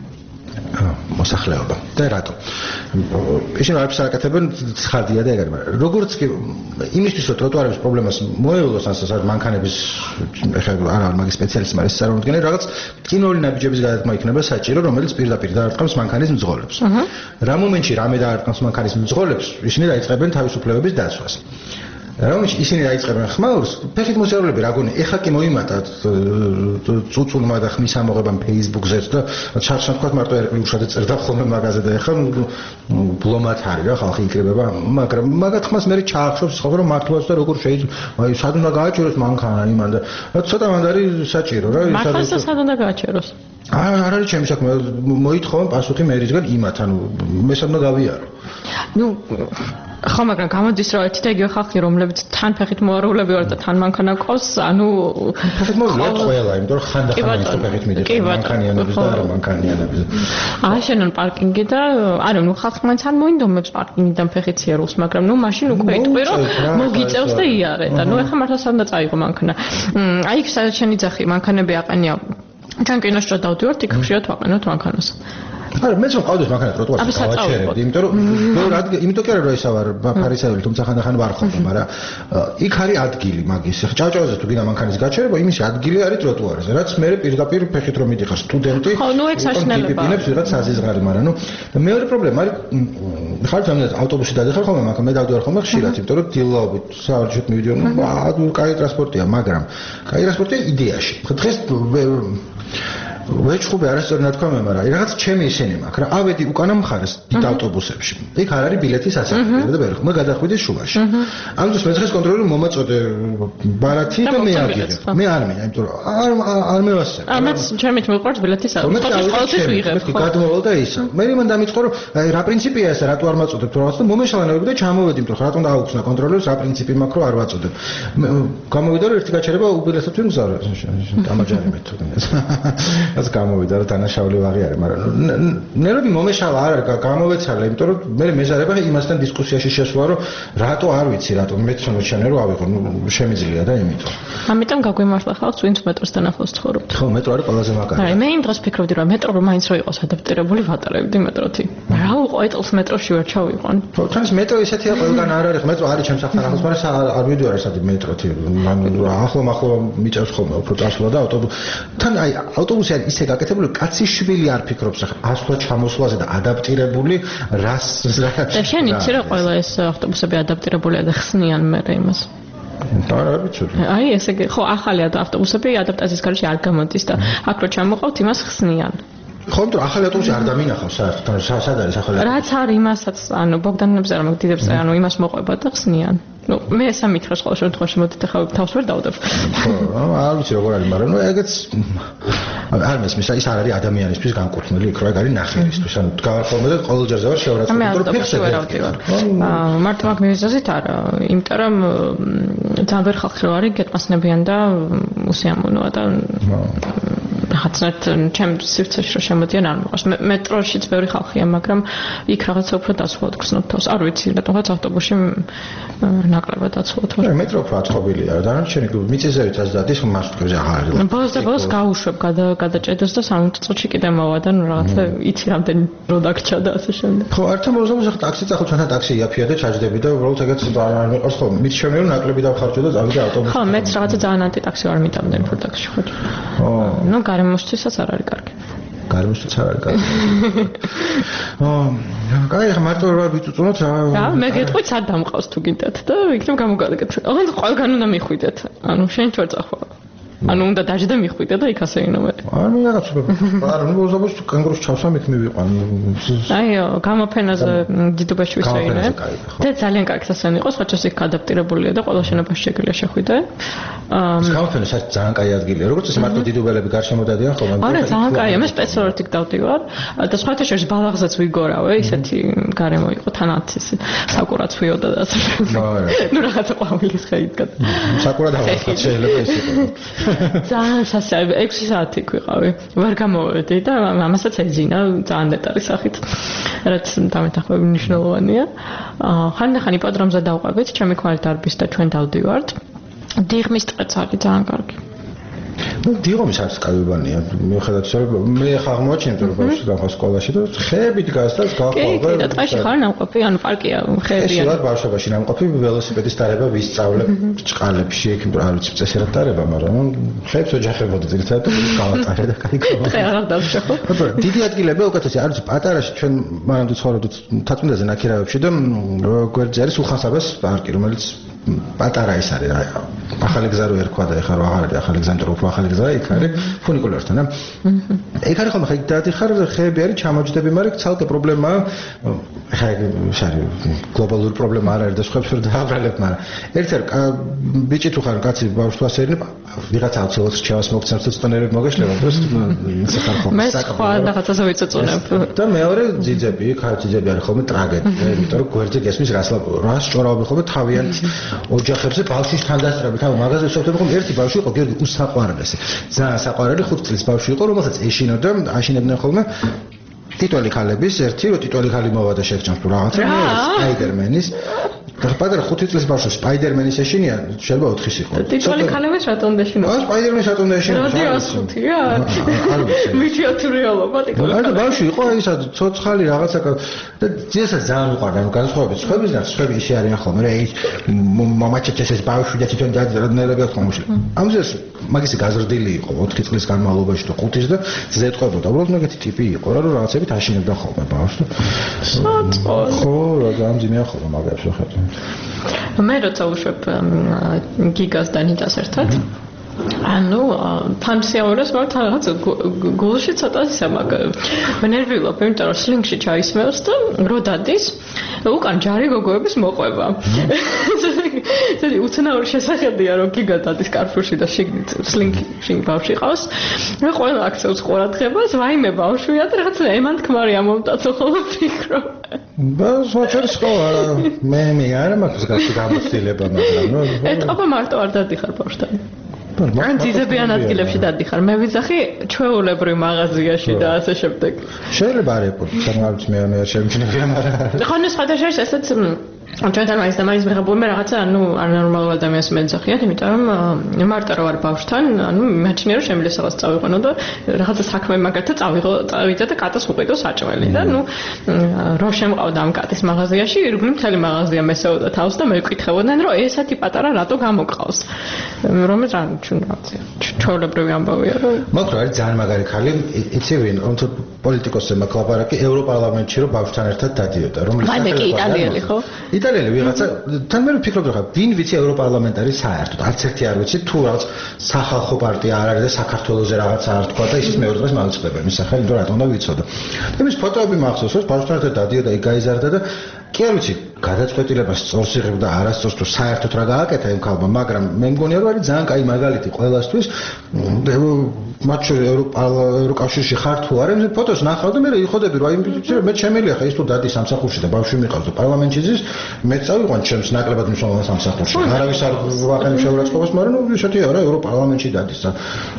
მოსახლეობა. და რატო? ისინი არც აკეთებენ ცხადია და ეგრე, მაგრამ როგორც კი იმისთვის რომ ტროტუარების პრობლემას მოევლოს ასე მანქანების ეხლა არა მაგის სპეციალისტი მაგრამ წარმოუდგენელი რაღაც კინოური ნაბიჯების გადადგმა იქნება საჭირო, რომელიც პირდაპირ დაარტყამს მანქანის მძღოლებს. რა მომენტში რამე დაარტყამს მანქანის მძღოლებს, ისინი დაიწყებენ თავისუფლებების დაცვას. Რომელიც ისინი დაიწყებენ ხმაურს, ფეხით მოსიარულეები რა გონი, ეხა კი მოიმატა წუწულმა და ხმის ამოღებამ Facebook-ზე და ჩარჩა თქვა მარტო ერკვი უშადე წერდა ხოლმე მაგაზე და ეხა ბლომად არის რა ხალხი იკრებება, მაგრამ მაგათ ხმას მე ჩაახშობს ხო რომ მართლაც და როგორ შეიძლება, აი სად უნდა გააჩეროს მანქანა იმან და ცოტა მანდ არის საჭირო რა, მართლაც სად უნდა გააჩეროს? არ არის ჩემი საქმე, მოითხოვენ პასუხი მერისგან იმათ, ანუ მე სად უნდა გავიარო. ნუ ხო, მაგრამ გამოდის რომ ერთი და იგივე ხალხი, რომლებიც თან ფეხით მოარულები ვარ და თან მანქანა ყავს, ანუ ფეხით მოარულებ ყველა, იმიტომ რომ ხანდახან ის ფეხით მიდიხარ მანქანიანების და არა მანქანიანების. აშენონ პარკინგი და არა, ნუ ხალხი მაინც არ მოინდომებს პარკინგიდან ფეხით იერულს, მაგრამ ნუ მაშინ უკვე იტყვი რომ მოგიწევს და იარე და ნუ ეხლა მართლა სად უნდა წაიღო მანქანა. აი იქ სადაც შენი ძახი მანქანები აყენია. ჩვენ კინოში დავდივართ, იქ ხშირად ვაყენოთ მანქანას. არა, მეც რომ ყავდეს მანქანა ტროტუარზე გავაჩერებდი, იმიტომ რომ იმიტომ კი არა რომ ისა ვარ ფარისეული, თუმცა ხანდახან ვარ ხოლმე, მაგრამ იქ არის ადგილი მაგის. ხა ჭავჭავაზე თუ გინდა მანქანის გაჩერება, იმის ადგილი არის ტროტუარზე, რაც მე პირდაპირ ფეხით რომ მიდიხარ სტუდენტი. ხო, ნუ ეგ საშინელება. ტიპინებს ვიღაც საზიზღარი, მაგრამ ნუ მეორე პრობლემა არის ხარ ზამთარში ავტობუსი დადიხარ ხოლმე, მაგრამ მე დავდივარ ხოლმე ხშირად, იმიტომ რომ დილაობით საერთოდ მივიდიო, ნუ კაი ტრანსპორტია, მაგრამ კაი ტრანსპორტია იდეაში. ხა დღეს ვეჭხუბე არასწორი ნათქვამი, მაგრამ რაღაც ჩემი ისინი მაქვს რა, ავედი უკანა მხარეს დიდ ავტობუსებში. იქ არ არის ბილეთის ასაკები და ვერ ხმა გადახვიდე შუაში. ამიტომ მე დღეს კონტროლერი მომაწოდე ბარათი და მე აგიღე. მე არ მინდა, იმიტომ რომ არ მევასწრებ. ამაც ჩემით მიყვარს ბილეთის ავტობუსი. ყოველთვის ვიღებ. მე გადმოვალ და ისა. მე მან დამიწყო რომ რა პრინციპია ეს, რატო არ მაწოდებთ რაღაც და მომეშალანები და ჩამოვედი, იმიტომ რომ რატომ დააუხსნა კონტროლერს რა პრინციპი მაქვს რომ არ ვაწოდებ. გამოვიდა რომ ერთი გაჩერება უპირესად ვიმგზავრე. დამაჯარი მეთოდი. ეს გამოვიდა რომ დანაშაული ვაღი არის, მაგრამ ნერვები მომეშალა არ არის გამოვეცალა, იმიტომ რომ მე მეზარება იმასთან დისკუსიაში შესვლა, რომ რატო არ ვიცი, რატო მეც შემოჩენე რომ ავიღო, შემიძლია და იმიტომ. ამიტომ გაგვიმართლა ხალხს, ვინც მეტროსთან ახლოს ცხოვრობთ. ხო, მეტრო არის ყველაზე მაგარი. აი, მე იმ დროს ფიქრობდი რომ მეტრო რომ მაინც რო იყოს ადაპტირებული ვატარებდი მეტროთი. რა უყო ეტლს მეტროში ვერ ჩავიყვან. ხო, თან მეტრო ისეთია ყველგან არ არის, მეტრო არის ჩემს ახალ ახლოს, მაგრამ არ მიდივარ ესეთი მეტროთი. ახლო მიწევს ხოლმე უფრო წასვლა და ავტობუსი. თან აი ავტობუსი არის ისე გაკეთებული, კაცი შვილი არ ფიქრობს ახლა ასვლა ჩამოსვლაზე და ადაპტირებული რას და შენ იცი რა ყველა ეს ავტობუსები ადაპტირებულია და ხსნიან მე იმას. არ ვიცი. აი ესე ხო ახალი ავტობუსები ადაპტაციის გარშე არ გამოდის და აქ რო ჩამოყავთ იმას ხსნიან. ხო, იმიტომ ახალი ავტობუსი არ დამინახავს საერთოდ, სად არის ახალი ავტობუსი? რაც არის იმასაც, ანუ ბოგდანებზე რა მოგდიდებს, ანუ იმას მოყვება და ხსნიან. ნუ მე ეს ამითხრას ყოველ შემთხვევაში მოდით ახლა თავს ვერ დავდებ. ხო, არ ვიცი როგორ არის, მაგრამ ნუ ეგეც არ მესმის, ის არ არის ადამიანისთვის განკუთვნილი, იქ რა არის ნახევრისთვის, ანუ დგავარ ხოლმე და ყოველ ჯერზე ვარ შევარაცხყოფილი, იმიტომ რომ ფეხზე ვერ ავდივარ. მარტო მაგ მიზეზით არა, იმიტომ რომ ძალიან ვერ ხალხი რო არის გეტყასნებიან და უსიამოვნოა და რაღაცნაირად ჩემ სივრცეში რო შემოდიან არ მიყვარს. მეტროშიც ბევრი ხალხია, მაგრამ იქ რაღაცა უფრო დაცულად გხსნობ თავს. არ ვიცი, რატომღაც ავტობუსში ნაკლებად დაცულად ვარ. მეტრო უფრო აწყობილია, დანარჩენი მიწისზევით აზდადის მას თქვენ აღარ არის. ბოლოს და ბოლოს გავუშვებ გადაჭედოს და 3 წუთში კიდე მოვა და რაღაცა იცი რამდენი დრო დაგჭა და ასე შემდეგ. ხო, ერთთან ბოლოს ახლა ტაქსი წახო, ჩვენთან ტაქსი იაფია და ჩაჯდები და უბრალოდ ეგეც არ მიყვარს ხოლმე. მით შემე რომ ნაკლები დავხარჯო და წავიდე ავტობუსში. ხო, მეც რაღაცა ძალიან ანტიტაქსი ვარ მიტამდენ ფურ ტაქსში ხო. ნუ გარემოსთვისაც არ არის კარგი. გარემოსთვის არ არის კარგი. კაი, ახლა მარტო რა ვიწუწუნოთ რა. რა, მე გეტყვით სად დამყავს თუ გინდათ და იქნებ გამოგაკეთეთ. ოღონდ ყველგან უნდა მიხვიდეთ. ანუ შენ თუ არ წახვალ. ანუ უნდა დაждდა მიხვიდე და იქ ასე ინომერ. არ მინდა გაცნობ. არა, ნუ ბოლოს კანგურს ჩავსვამ იქ მივიყვან. აი, გამოფენაზე დიდუბაში ვისვეინე. და ძალიან კარგი სასწაული იყო, ხოჭოს იქ ადაპტირებულია და ყველა შენობაში შეგვიძლია შეხვიდე. ეს გამოფენა საერთოდ ძალიან კაი ადგილია. როგორც ეს მარტო დიდუბელები გარშემო დადიან ხოლმე. არა, ძალიან კაია. მე სპეციალურად იქ დავდივარ და სხვათა შორის ბალაღზეც ვიგორავე, ისეთი გარემო იყო თანაც ის საკურაც ვიოდა და ასე. ნუ რაღაცა ყვავილის ხეით გადა. საკურა დავახატე შეიძლება ის იყოს. ძალიან სასწაული 6 საათი ვიყავი. ვერ გამოვედი და ამასაც ეძინა ძალიან ნეტარი სახით. რაც დამეთახმები მნიშვნელოვანია. ხანდახან იპოდრომზე დავყვებით, ჩემი ქმარი დარბის და ჩვენ დავდივართ. დიღმის ტყეც არის ძალიან კარგი. ну დიღომის არც კავიბანია მიუხედავად ისე რომ მე ხა აღმოაჩინე რომ ბავშვი გახდა სკოლაში და ხეებით გასდას გაყავდა კი და ტყეში ხარ ნამყოფი ანუ პარკია ხეებია ეს ბავშვობაში ნამყოფი ველოსიპედის დარება ვისწავლებ ჭყალებში იქ არ ვიცი წესერად დარება მაგრამ ხეებს ოჯახებოდი ძირითადად გავატარე და კაი ყო ხე არ დავშეხო დიდი ადგილები უკეთესი არ ვიცი პატარაში ჩვენ მანამდე ცხოვრობდით თათმიდაზე ნაქირავებში და გვერდზე არის უხანსაბას პარკი რომელიც პატარა ის არის რა ახალი გზა რო ერქვა და ეხლა რა აღარ არის ახალი გზა მეტყვი ახალი გზა იქ არის ფუნიკულერთან და ეგ არის ხომ ხა დაიხარ ხეები არის ჩამოჯდები მაგრამ ცალკე პრობლემაა ხა ეს არის გლობალური პრობლემა არ არის და სხვებს ვერ დააბრალებ მაგრამ ერთ-ერთ ბიჭი თუ ხარ კაცი ბავშვს თუ ასერნებ ვიღაცა აუცილებლად რჩევას მოგცემს და წონერები მოგეშლება ეს ხარ ხომ მე სხვა რაღაცაზე ვიწოწუნებ და მეორე ძიძები ხარ ძიძები არის ხოლმე ტრაგედია იმიტომ რომ გვერდზე გესმის რას ჭორაობენ ხოლმე თავიანთ ოჯახებზე ბავშვის თანდასწრებით აუ მაღაზიაში შევხვდები ხომ ერთი ბავშვი იყო გიორგი უსაყვარლესი ძალიან საყვარელი 5 წლის ბავშვი იყო რომელსაც ეშინოდა აშინებდნენ ხოლმე ტიტველი ხალების ერთი რო ტიტველი ხალი მოვა და შეჭამს თუ რაღაცა სპაიდერმენის და პატარა 5 წლის ბავშვი სპაიდერმენის ეშინია შეიძლება 4-ის იყო ტიტველი ხალების რატომ დაშინა სპაიდერმენის რატომ დაშინა როდიოს 5-ია მითეორიალობა ტიტველი არა ბავშვი იყო ისა ცოცხალი რაღაცა და ძესაც ძალიან უყვარდა ანუ განსხვავებით სხვების და სხვები ისე არიან ხოლმე რა ის მომაჩეჩეს ეს ბავშვი და თვითონ დადნერები აქვს ხომ ამზეს მაგისი გაზრდილი იყო 4 წლის განმავლობაში თუ 5-ის და ზეთყვებოდა უბრალოდ მეგეთი ტიპი იყო რა რომ რაღაცები აშინებდა ხოლმე ბავშვს ხო რა გამძინია ხოლმე მაგებს ვახერხე მე როცა უშვებ გიგას და ნიტას ერთად ანუ ფანსიაურას მაგ რაღაც გულში ცოტა ისამაგ მე ნერვიულობ იმიტომ რომ სლინგში ჩაისმევს და რო დადის უკან ჯარი გოგოების მოყვება ზედი უცნაური შესახედია რომ გიგა დადის კარფურში და შიგნით სლინგში ბავშვი ყავს მე ყველა აქცევს ყურადღებას ვაიმე ბავშვია და რაღაც ემანთქმარი ამომტაცო ხოლმე ფიქრობ ბავშვს ხო არა მე არა მაქვს გასი გამოცდილება მაგრამ ნუ ეტყობა მარტო არ დადიხარ ბავშვთან ან ძიძებიან ადგილებში დადიხარ მე ვიძახი ჩვეულებრივ მაღაზიაში და ასე შემდეგ შეიძლება არ იყო სამართ მე არ შემჩნევია მაგრამ ხო ნუ სხვადასხვა ესეც ჩვენთან მაინც მიღებული მე რაღაცა ანუ არნორმალურ ადამიანს მეძახიათ იმიტომ რომ მარტო რა ვარ ბავშვთან ანუ იმაჩინე რომ შემიძლია სადღაც წავიყვანო და რაღაცა საქმე მაგათა წავიდე და კატას უყიდო საჭმელი და ნუ რო შემყავდა ამ კატის მაღაზიაში ირგვლივ მთელი მაღაზია მესეოდა თავს და მეკითხებოდნენ რომ ესეთი პატარა რატო გამოყავს რომელიც რა ჩვეულებრივი ამბავია რომ მაგრამ არის ძალიან მაგარი ხალი იცი ვინ რომ თუ პოლიტიკოსზე მაკლაპარაკი ევროპარლამენტში რომ ბავშვთან ერთად დადიოდა რომელიც მე იტალიელი ხო იტალიელი ვიღაცა თან მე ვფიქრობ რა ვინ ვიცი ევროპარლამენტარი საერთოდ არც ერთი არ ვიცი თუ რაღაც სახალხო პარტია არ არის და საქართველოზე რაღაცა არ თქვა და ისიც მეორე დღეს მოვიწყდება მის სახელი იმიტომ რატომ უნდა ვიცოდო იმის ფოტოები მახსოვს რომ ბავშვთან ერთად დადიოდა იქ გაიზარდა და კი არ ვიცი გადაწყვეტილებას სწორს იღებდა არასწორს თუ საერთოდ რა გააკეთა იმ ქალმა მაგრამ მე მგონია რომ არის ძალიან კაი მაგალითი ყველასთვის მათ შორის ევროკავშირში ხარ თუ არა მე ფოტოს ნახავ და მე იხოდები რომ აი მე შემელია ხა ის თუ დადის სამსახურში და ბავშვი მიყავს და პარლამენტში ზის მე წავიყვან ჩემს ნაკლებად მნიშვნელოვან სამსახურში არავის არ ვაყენებ შეურაცხყოფას მაგრამ ნუ ისეთია რა ევროპარლამენტში დადის და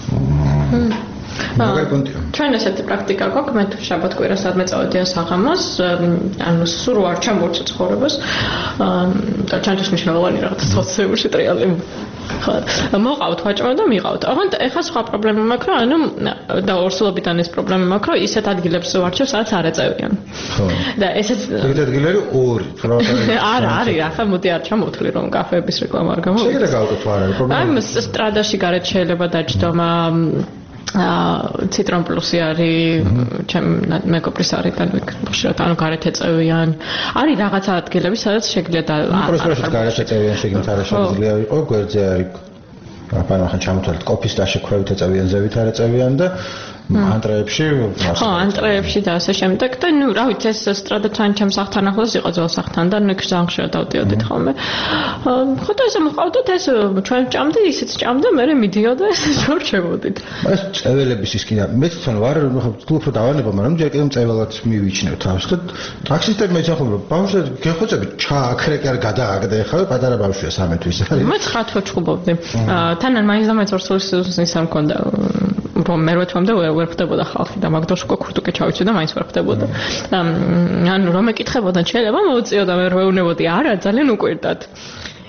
ჩვენ ესეთი პრაქტიკა გვაქვს მე თუ შაბათ კვირას სადმე წავედია საღამოს ანუ სულ არ ჩამორჩა ცხოვრებას და ჩანჩის მნიშვნელოვანი რაღაცა სოციალურში ტრიალი ხო მოყავთ ვაჭრობა და მიყავთ აღარ ეხლა სხვა პრობლემა მაქვს რომ ანუ და ორსულობიდან ეს პრობლემა მაქვს რომ ისეთ ადგილებს ვარჩევ სადაც არ ეწევიან ხო და ესეც ეგ ადგილები ორი არა არის ახლა მოდი არ ჩამოვთვლი რომ კაფეების რეკლამა არ გამოვიდა შეიძლება გავუკეთო თუ არა პრობლემა აი სტრადაში გარეთ შეიძლება დაჯდომა Citron Plus-ი არის ჩემ მეგობრის არის და ხშირად ანუ გარეთ ეწევიან არის რაღაცა ადგილები სადაც შეგიძლია და პროსპერში გარეთ ეწევიან შეგიძლიათ არა შეიძლება იყო გვერდზე არის აბა ხან ჩამოთვალეთ კოფის დაშექვევით ეწევიან ზევით არ ეწევიან და ანტრეებში ხო ანტრეებში და ასე შემდეგ და ნუ რა ვიცი ეს სტრადა ჩანჩემ სახთან ახლოს იყო ძველ სახთან და ნუ ხშირად დავდიოდით ხოლმე ხო და ესე მოყავდათ ეს ჩვენ ჭამდი ისიც ჭამდა მე მიდიოდა ეს შორჩებოდით ეს წეველების ის კიდე მე თვითონ ვარ უფრო დავანება მაგრამ ჯერ კიდევ წეველად მივიჩნევ თავს და ტაქსისტებმა იცახო რომ ბავშვი გეხოცები ჩააქრეკი არ გადააგდე ხა პატარა ბავშვია 13 თვის არის მე 9 თვე ჩხუბობდი თანან მაინც და მაინც ორსულის ის არ მქონდა რომ მე როთვამდე ვერ ხდებოდა ხალხი და მაგდროს უკვე ქურთუკე ჩავიცი და მაინც ვერ ხდებოდა ანუ რომ ეკითხებოდან შეიძლება მოუწიოდა მე ვეუბნებოდი არა ძალიან უკვირდათ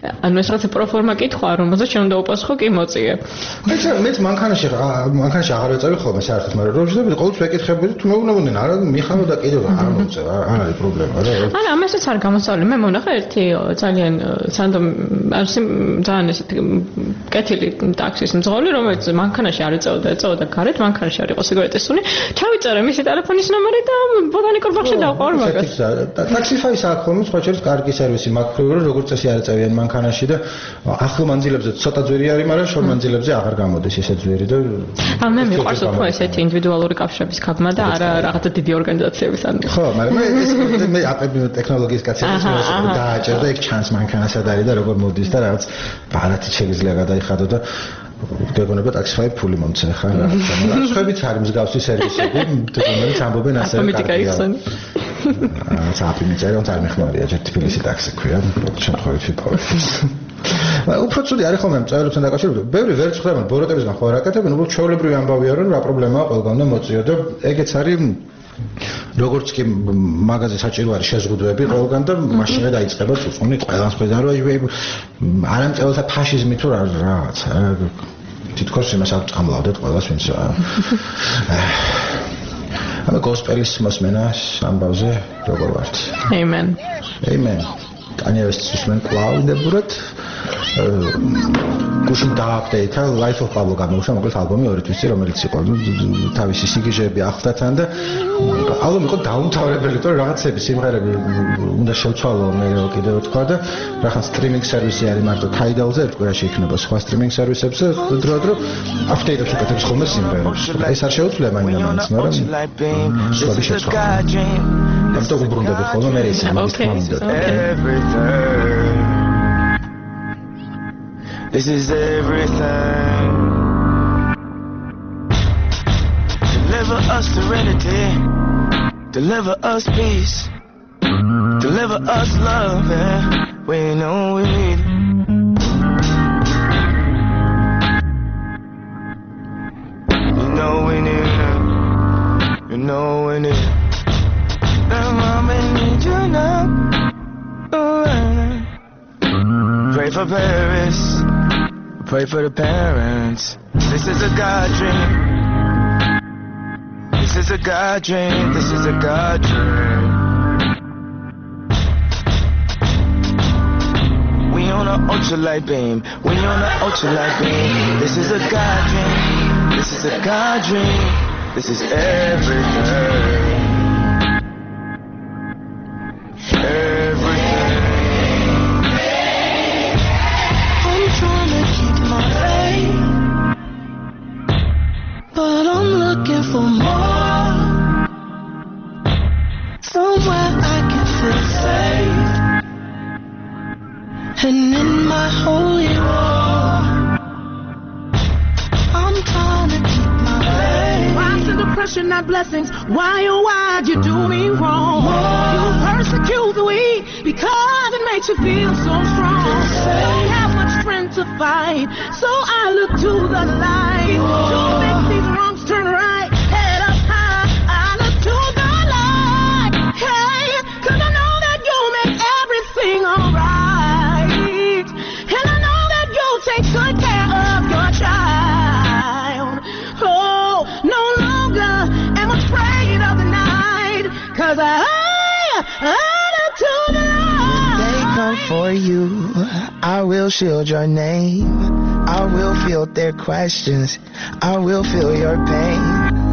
ანუ ეს რაღაცა პროფორმა კითხვა, რომელზეც ჩვენ უნდა უპასუხო კი მოწიე. მეც მანქანაში აღარ ეწევი ხოლმე საერთოდ, მაგრამ რომ შეიძლება ყოველთვის ვეკითხებოდი თუ მეუბნებოდნენ, არა მიხარო და კიდევ არ მოწევა, არ არის პრობლემა რა. არა, ამასაც არ გამოსწავლე. მე მონახე ერთი ძალიან სანდომ ძალიან ესეთი კეთილი ტაქსის მძღოლი, რომელიც მანქანაში არ ეწეოდა გარეთ, მანქანაში არ იყო სიგარეტისუნი. ჩავიწერე მისი ტელეფონის ნომერი და ბოტანიკურ ბაღში დავყავარ მაგას. ტაქსიფაის აქვს ხოლმე სხვა შეიძლება კარგი სერვისი მაქვს, როგორც წესი არ ეწევიან მანქანაში და ახლო მანძილებზე ცოტა ძვირი არის, მაგრამ შორ მანძილებზე აღარ გამოდის ესე ძვირი და მე მიყვარს უფრო ესეთი ინდივიდუალური კავშირების ქაგმა და არა რაღაცა დიდი ორგანიზაციების ან ხო, მაგრამ მე აპები ტექნოლოგიის კაცებს დააჭერდა იქ ჩანს მანქანა სად არის და როგორ მოდის და რაღაც ბარათი შეიძლება გადაიხადო და გეგონება ტაქსიფაი ფული მომცე ხა რა თქმა უნდა ხებიც არის მსგავსი სერვისები რომელიც ამბობენ ასე აპი მიწერა რომ არ მეხმარია ჯერ თბილისი ტაქსი ქვია შემთხვევით ვიპოვე უფრო ცუდი არის ხოლმე მწერლებთან დაკავშირებით ბევრი ვერ ცხდება ბოროტებისგან ხო არ აკეთებენ უბრალოდ ჩვეულებრივი ამბავია რომ რა პრობლემაა ყველგან და მოწიო და ეგეც არის როგორც კი მაღაზია საჭირო არის შეზღუდვები ყველგან და მაშინვე დაიწყება წუწუნი ყველას ხედავ რომ არამწეველთა ფაშიზმი თუ რაღაცა თითქოს იმას არ წამლავდეთ ყველას ვინც ამ გოსპელის მოსმენას ამბავზე როგორ ვართ Amen კანიევეს ისმენ კლაუდებურად გუშინ დააპდეიტა Life of Pablo გამოუშვა მოკლედ ალბომი 2 თვის წინ რომელიც იყო თავისი სიგიჟეები ახლდათან და ალბომი იყო დაუმთავრებელი თორე რაღაცები სიმღერები უნდა შევცვალო მე კიდევ თქვა და რაღაც სტრიმინგ სერვისი არის მარტო Tidal-ზე ერთ კვირაში იქნება სხვა სტრიმინგ სერვისებზე დრო აპდეიტებს უკეთებს ხოლმე სიმღერებს ეს არ შეუძლია მაინც მაგრამ სწორი შეცვალა ამიტომ უბრუნდები ხოლმე მე ისე მაგის თქმა უნდა This is everything. Deliver us serenity. Deliver us peace. Deliver us love. Yeah. We know we need it. You know we need it. You know we need it. And Mama need you now. Pray for Paris. Pray for the parents. This is a God dream. This is a God dream. This is a God dream. We on an ultralight beam. We on an ultralight beam. This is a God dream. This is a God dream. This is everything. But I'm looking for more. Somewhere I can feel safe. And in my holy war, I'm trying to keep my faith. Why is depression not blessings? Why oh why'd you do me wrong? You persecute the weak because it makes you feel so strong. Don't have much strength to fight, so I look to the light to make these wrongs turn right. Head up high, I look to the light. Hey, 'cause I know that you'll make everything alright, and I know that you'll take good care of your child. Oh, no longer am I afraid of the night, 'cause I look to the light. They come for you, I will shield your name. I will feel their questions. I will feel your pain.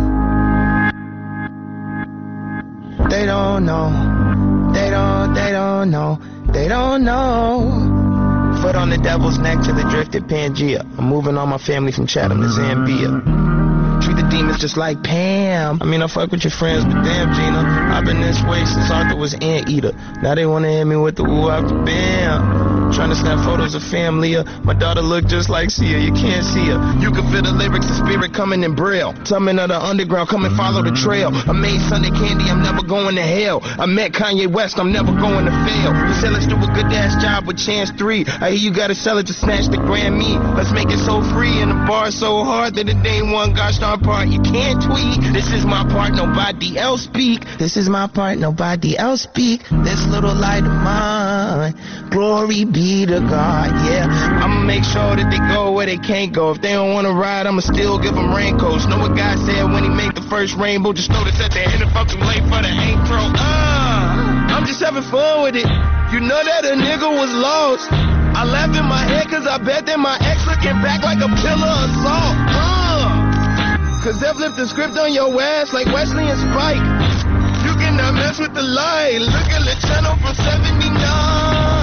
They don't know. They don't know. They don't know. Foot on the devil's neck to the drifted Pangea. I'm moving all my family from Chatham to Zambia. Treat the demons just like Pam. I mean, I fuck with your friends, but damn, Gina, I've been this way since Arthur was Anteater. Now they wanna hit me with the woo after bam. Trying to snap photos of family. My daughter look just like Sia. You can't see her. You can feel the lyrics, the spirit coming in braille. Tumbling of the underground, come and follow the trail. I made Sunday candy, I'm never going to hell. I met Kanye West, I'm never going to fail. You said let's do a good ass job with Chance 3. I hear you gotta sell it to snatch the Grammy. Let's make it so free and the bar so hard that it ain't one gosh darn part part you can't tweet. This is my part, nobody else speak. This is my part, nobody else speak. This little light of mine, glory be to God, yeah. I'ma make sure that they go where they can't go. If they don't wanna ride, I'ma still give them raincoats. Know what God said when he made the first rainbow? Just notice at the end of fucking late for the intro. I'm just having fun with it. You know that a nigga was lost. I laugh in my head cause I bet that my ex looking back like a pillar of salt. Cause they flipped the script on your ass like Wesley and Spike. You cannot mess with the light. Look at the channel from 79.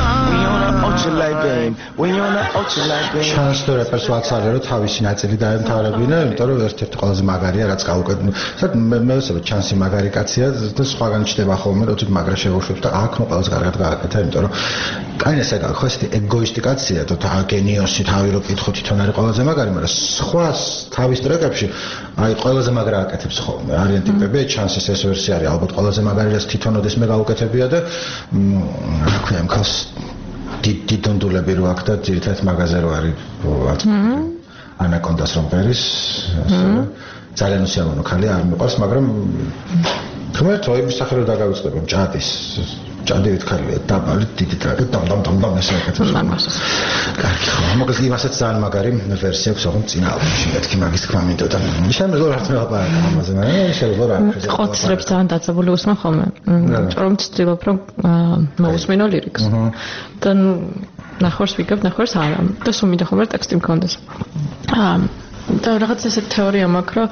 ჩანს თუ რეპერს ვაცალე რომ თავისი ნაწილი დაემთავრებინა, იმიტომ რომ ერთ-ერთი ყველაზე მაგარია რაც გაუკეთებია. საერთოდ მე ვსწავლე ჩანსი მაგარი კაცია და სხვაგან ჩდება ხოლმე როცა მაგრა შევუშვებს და აქ ნუ ყველაზე კარგად გააკეთა, იმიტომ რომ კაინე საგა ხო ესეთი ეგოისტი კაცია და გენიოსი თავი რო კითხო თვითონ არის ყველაზე მაგარი, მაგრამ სხვა თავის ტრეკებში აი ყველაზე მაგრა აკეთებს ხოლმე. არიან ტიპები ჩანსის ეს ვერსია არის ალბათ ყველაზე მაგარი რაც თვითონ ოდეს მე გაუკეთებია და რა ქვია ამ ხალხს დიდონდულები რო აქ და ძირითადად მაღაზია რო არის ანაკონდას რომ პერის ძალიან უსიამოვნო ხალხი არ მიყვარს, მაგრამ ღმერთო ის სახერო დაგავიწყდება ჭადის ჭადივით ხალხია დაბალი დიდი ტრაკი დამ ესე აკეთებს. კარგი ხო, მოკლედ იმასაც ძალიან მაგარი ვერსია აქვს ოღონდ წინა ალბომში. მეთქი მაგის თქმა მინდოდა. შემიძლია რა თქმა უნდა ამაზე, მაგრამ შეიძლება რა. ყოცრებს ძალიან დაძაბული უსმენ ხოლმე. რომ ვცდილობ რომ მოусმინო ლირიკს. და ნახევარს ვიგებ, ნახევარს არა. და სულ მინდა ხოლმე ტექსტი მქონდეს. და რაღაც ესე თეორია მაქვს, რომ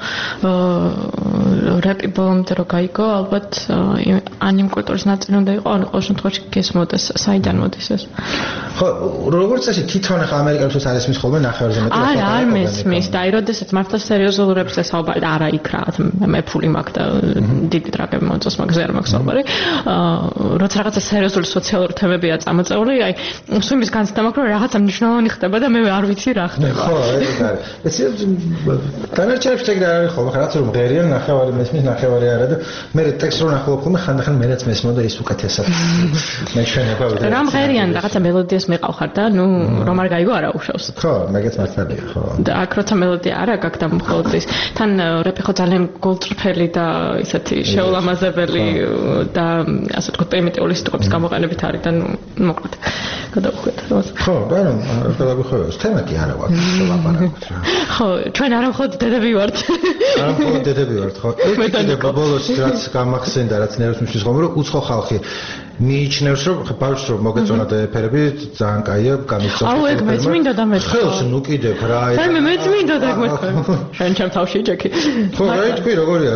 рэპი ბომბ რო გაიგო, ალბათ ანიმ კულტურის ნაწილი უნდა იყო, ან ყოველ შემთხვევაში გესმოდეს, საიდან მოდის ეს. ხო, როგორც ესე თვითონ ახლა ამერიკელებს არის მის ხოლმე ნახევარზე მეტი არა, არ მესმის და აი როდესაც მართლა სერიოზულ რეპზე საუბარი და არა იქ რაღაც მე ფული მაქვს და დიდი ტრაკები მოწოს მაგ ზერ მაქვს საუბარი. როცა რაღაცა სერიოზული სოციალური თემებია წამოწეული, აი სვიმის განცდა მაქვს, რომ რაღაცა მნიშვნელოვანი ხდება და მე არ ვიცი რა ხდება. ხო, ეგ არის. დანარჩენებში ეგრე არის ხოლმე, რაც რომ ღერიან ნახევარი მესმის, ნახევარი არა და მე ტექსტს რო ნახულობ ხოლმე ხანდახან მერეც მესმოდა ის უკეთესად. მე ჩვენება ვიდეო. რამ ღერიან რაღაცა მელოდიას მეყავხარ და ნუ რომ არ გაიგო არა უშავს. ხო, მაგეც მართალია, ხო. და აქ როცა მელოდია არა გაქვს და მხოლოდ ის თან რეპი ხო ძალიან გულწრფელი და ისეთი შეულამაზებელი და ასე ვთქვათ პრიმიტიული სიტყვების გამოყენებით არის და ნუ მოკლედ გადავხვდეთ რას. ხო, ბანო, გადავხვდეთ. თემა კი არა ვარ, ლაპარაკობთ რა. ხო, ჩვენ არა მხოლოდ დედები ვართ. არა მხოლოდ დედები ვართ, ხო. ეგ ბოლოს რაც გამახსენდა, რაც ნერვს მიშლის ხოლმე, რომ უცხო ხალხი მიიჩნევს რომ ბავშვს რომ მოგეწონა და ეფერები ძალიან კაია გამიწონა. აუ ეგ მეც მინდა და მე. ხელს ნუ კიდევ რა. აი მე მეც მინდა და მე. შენ ჩემ თავში ჯექი. ხო, აი თქვი როგორია?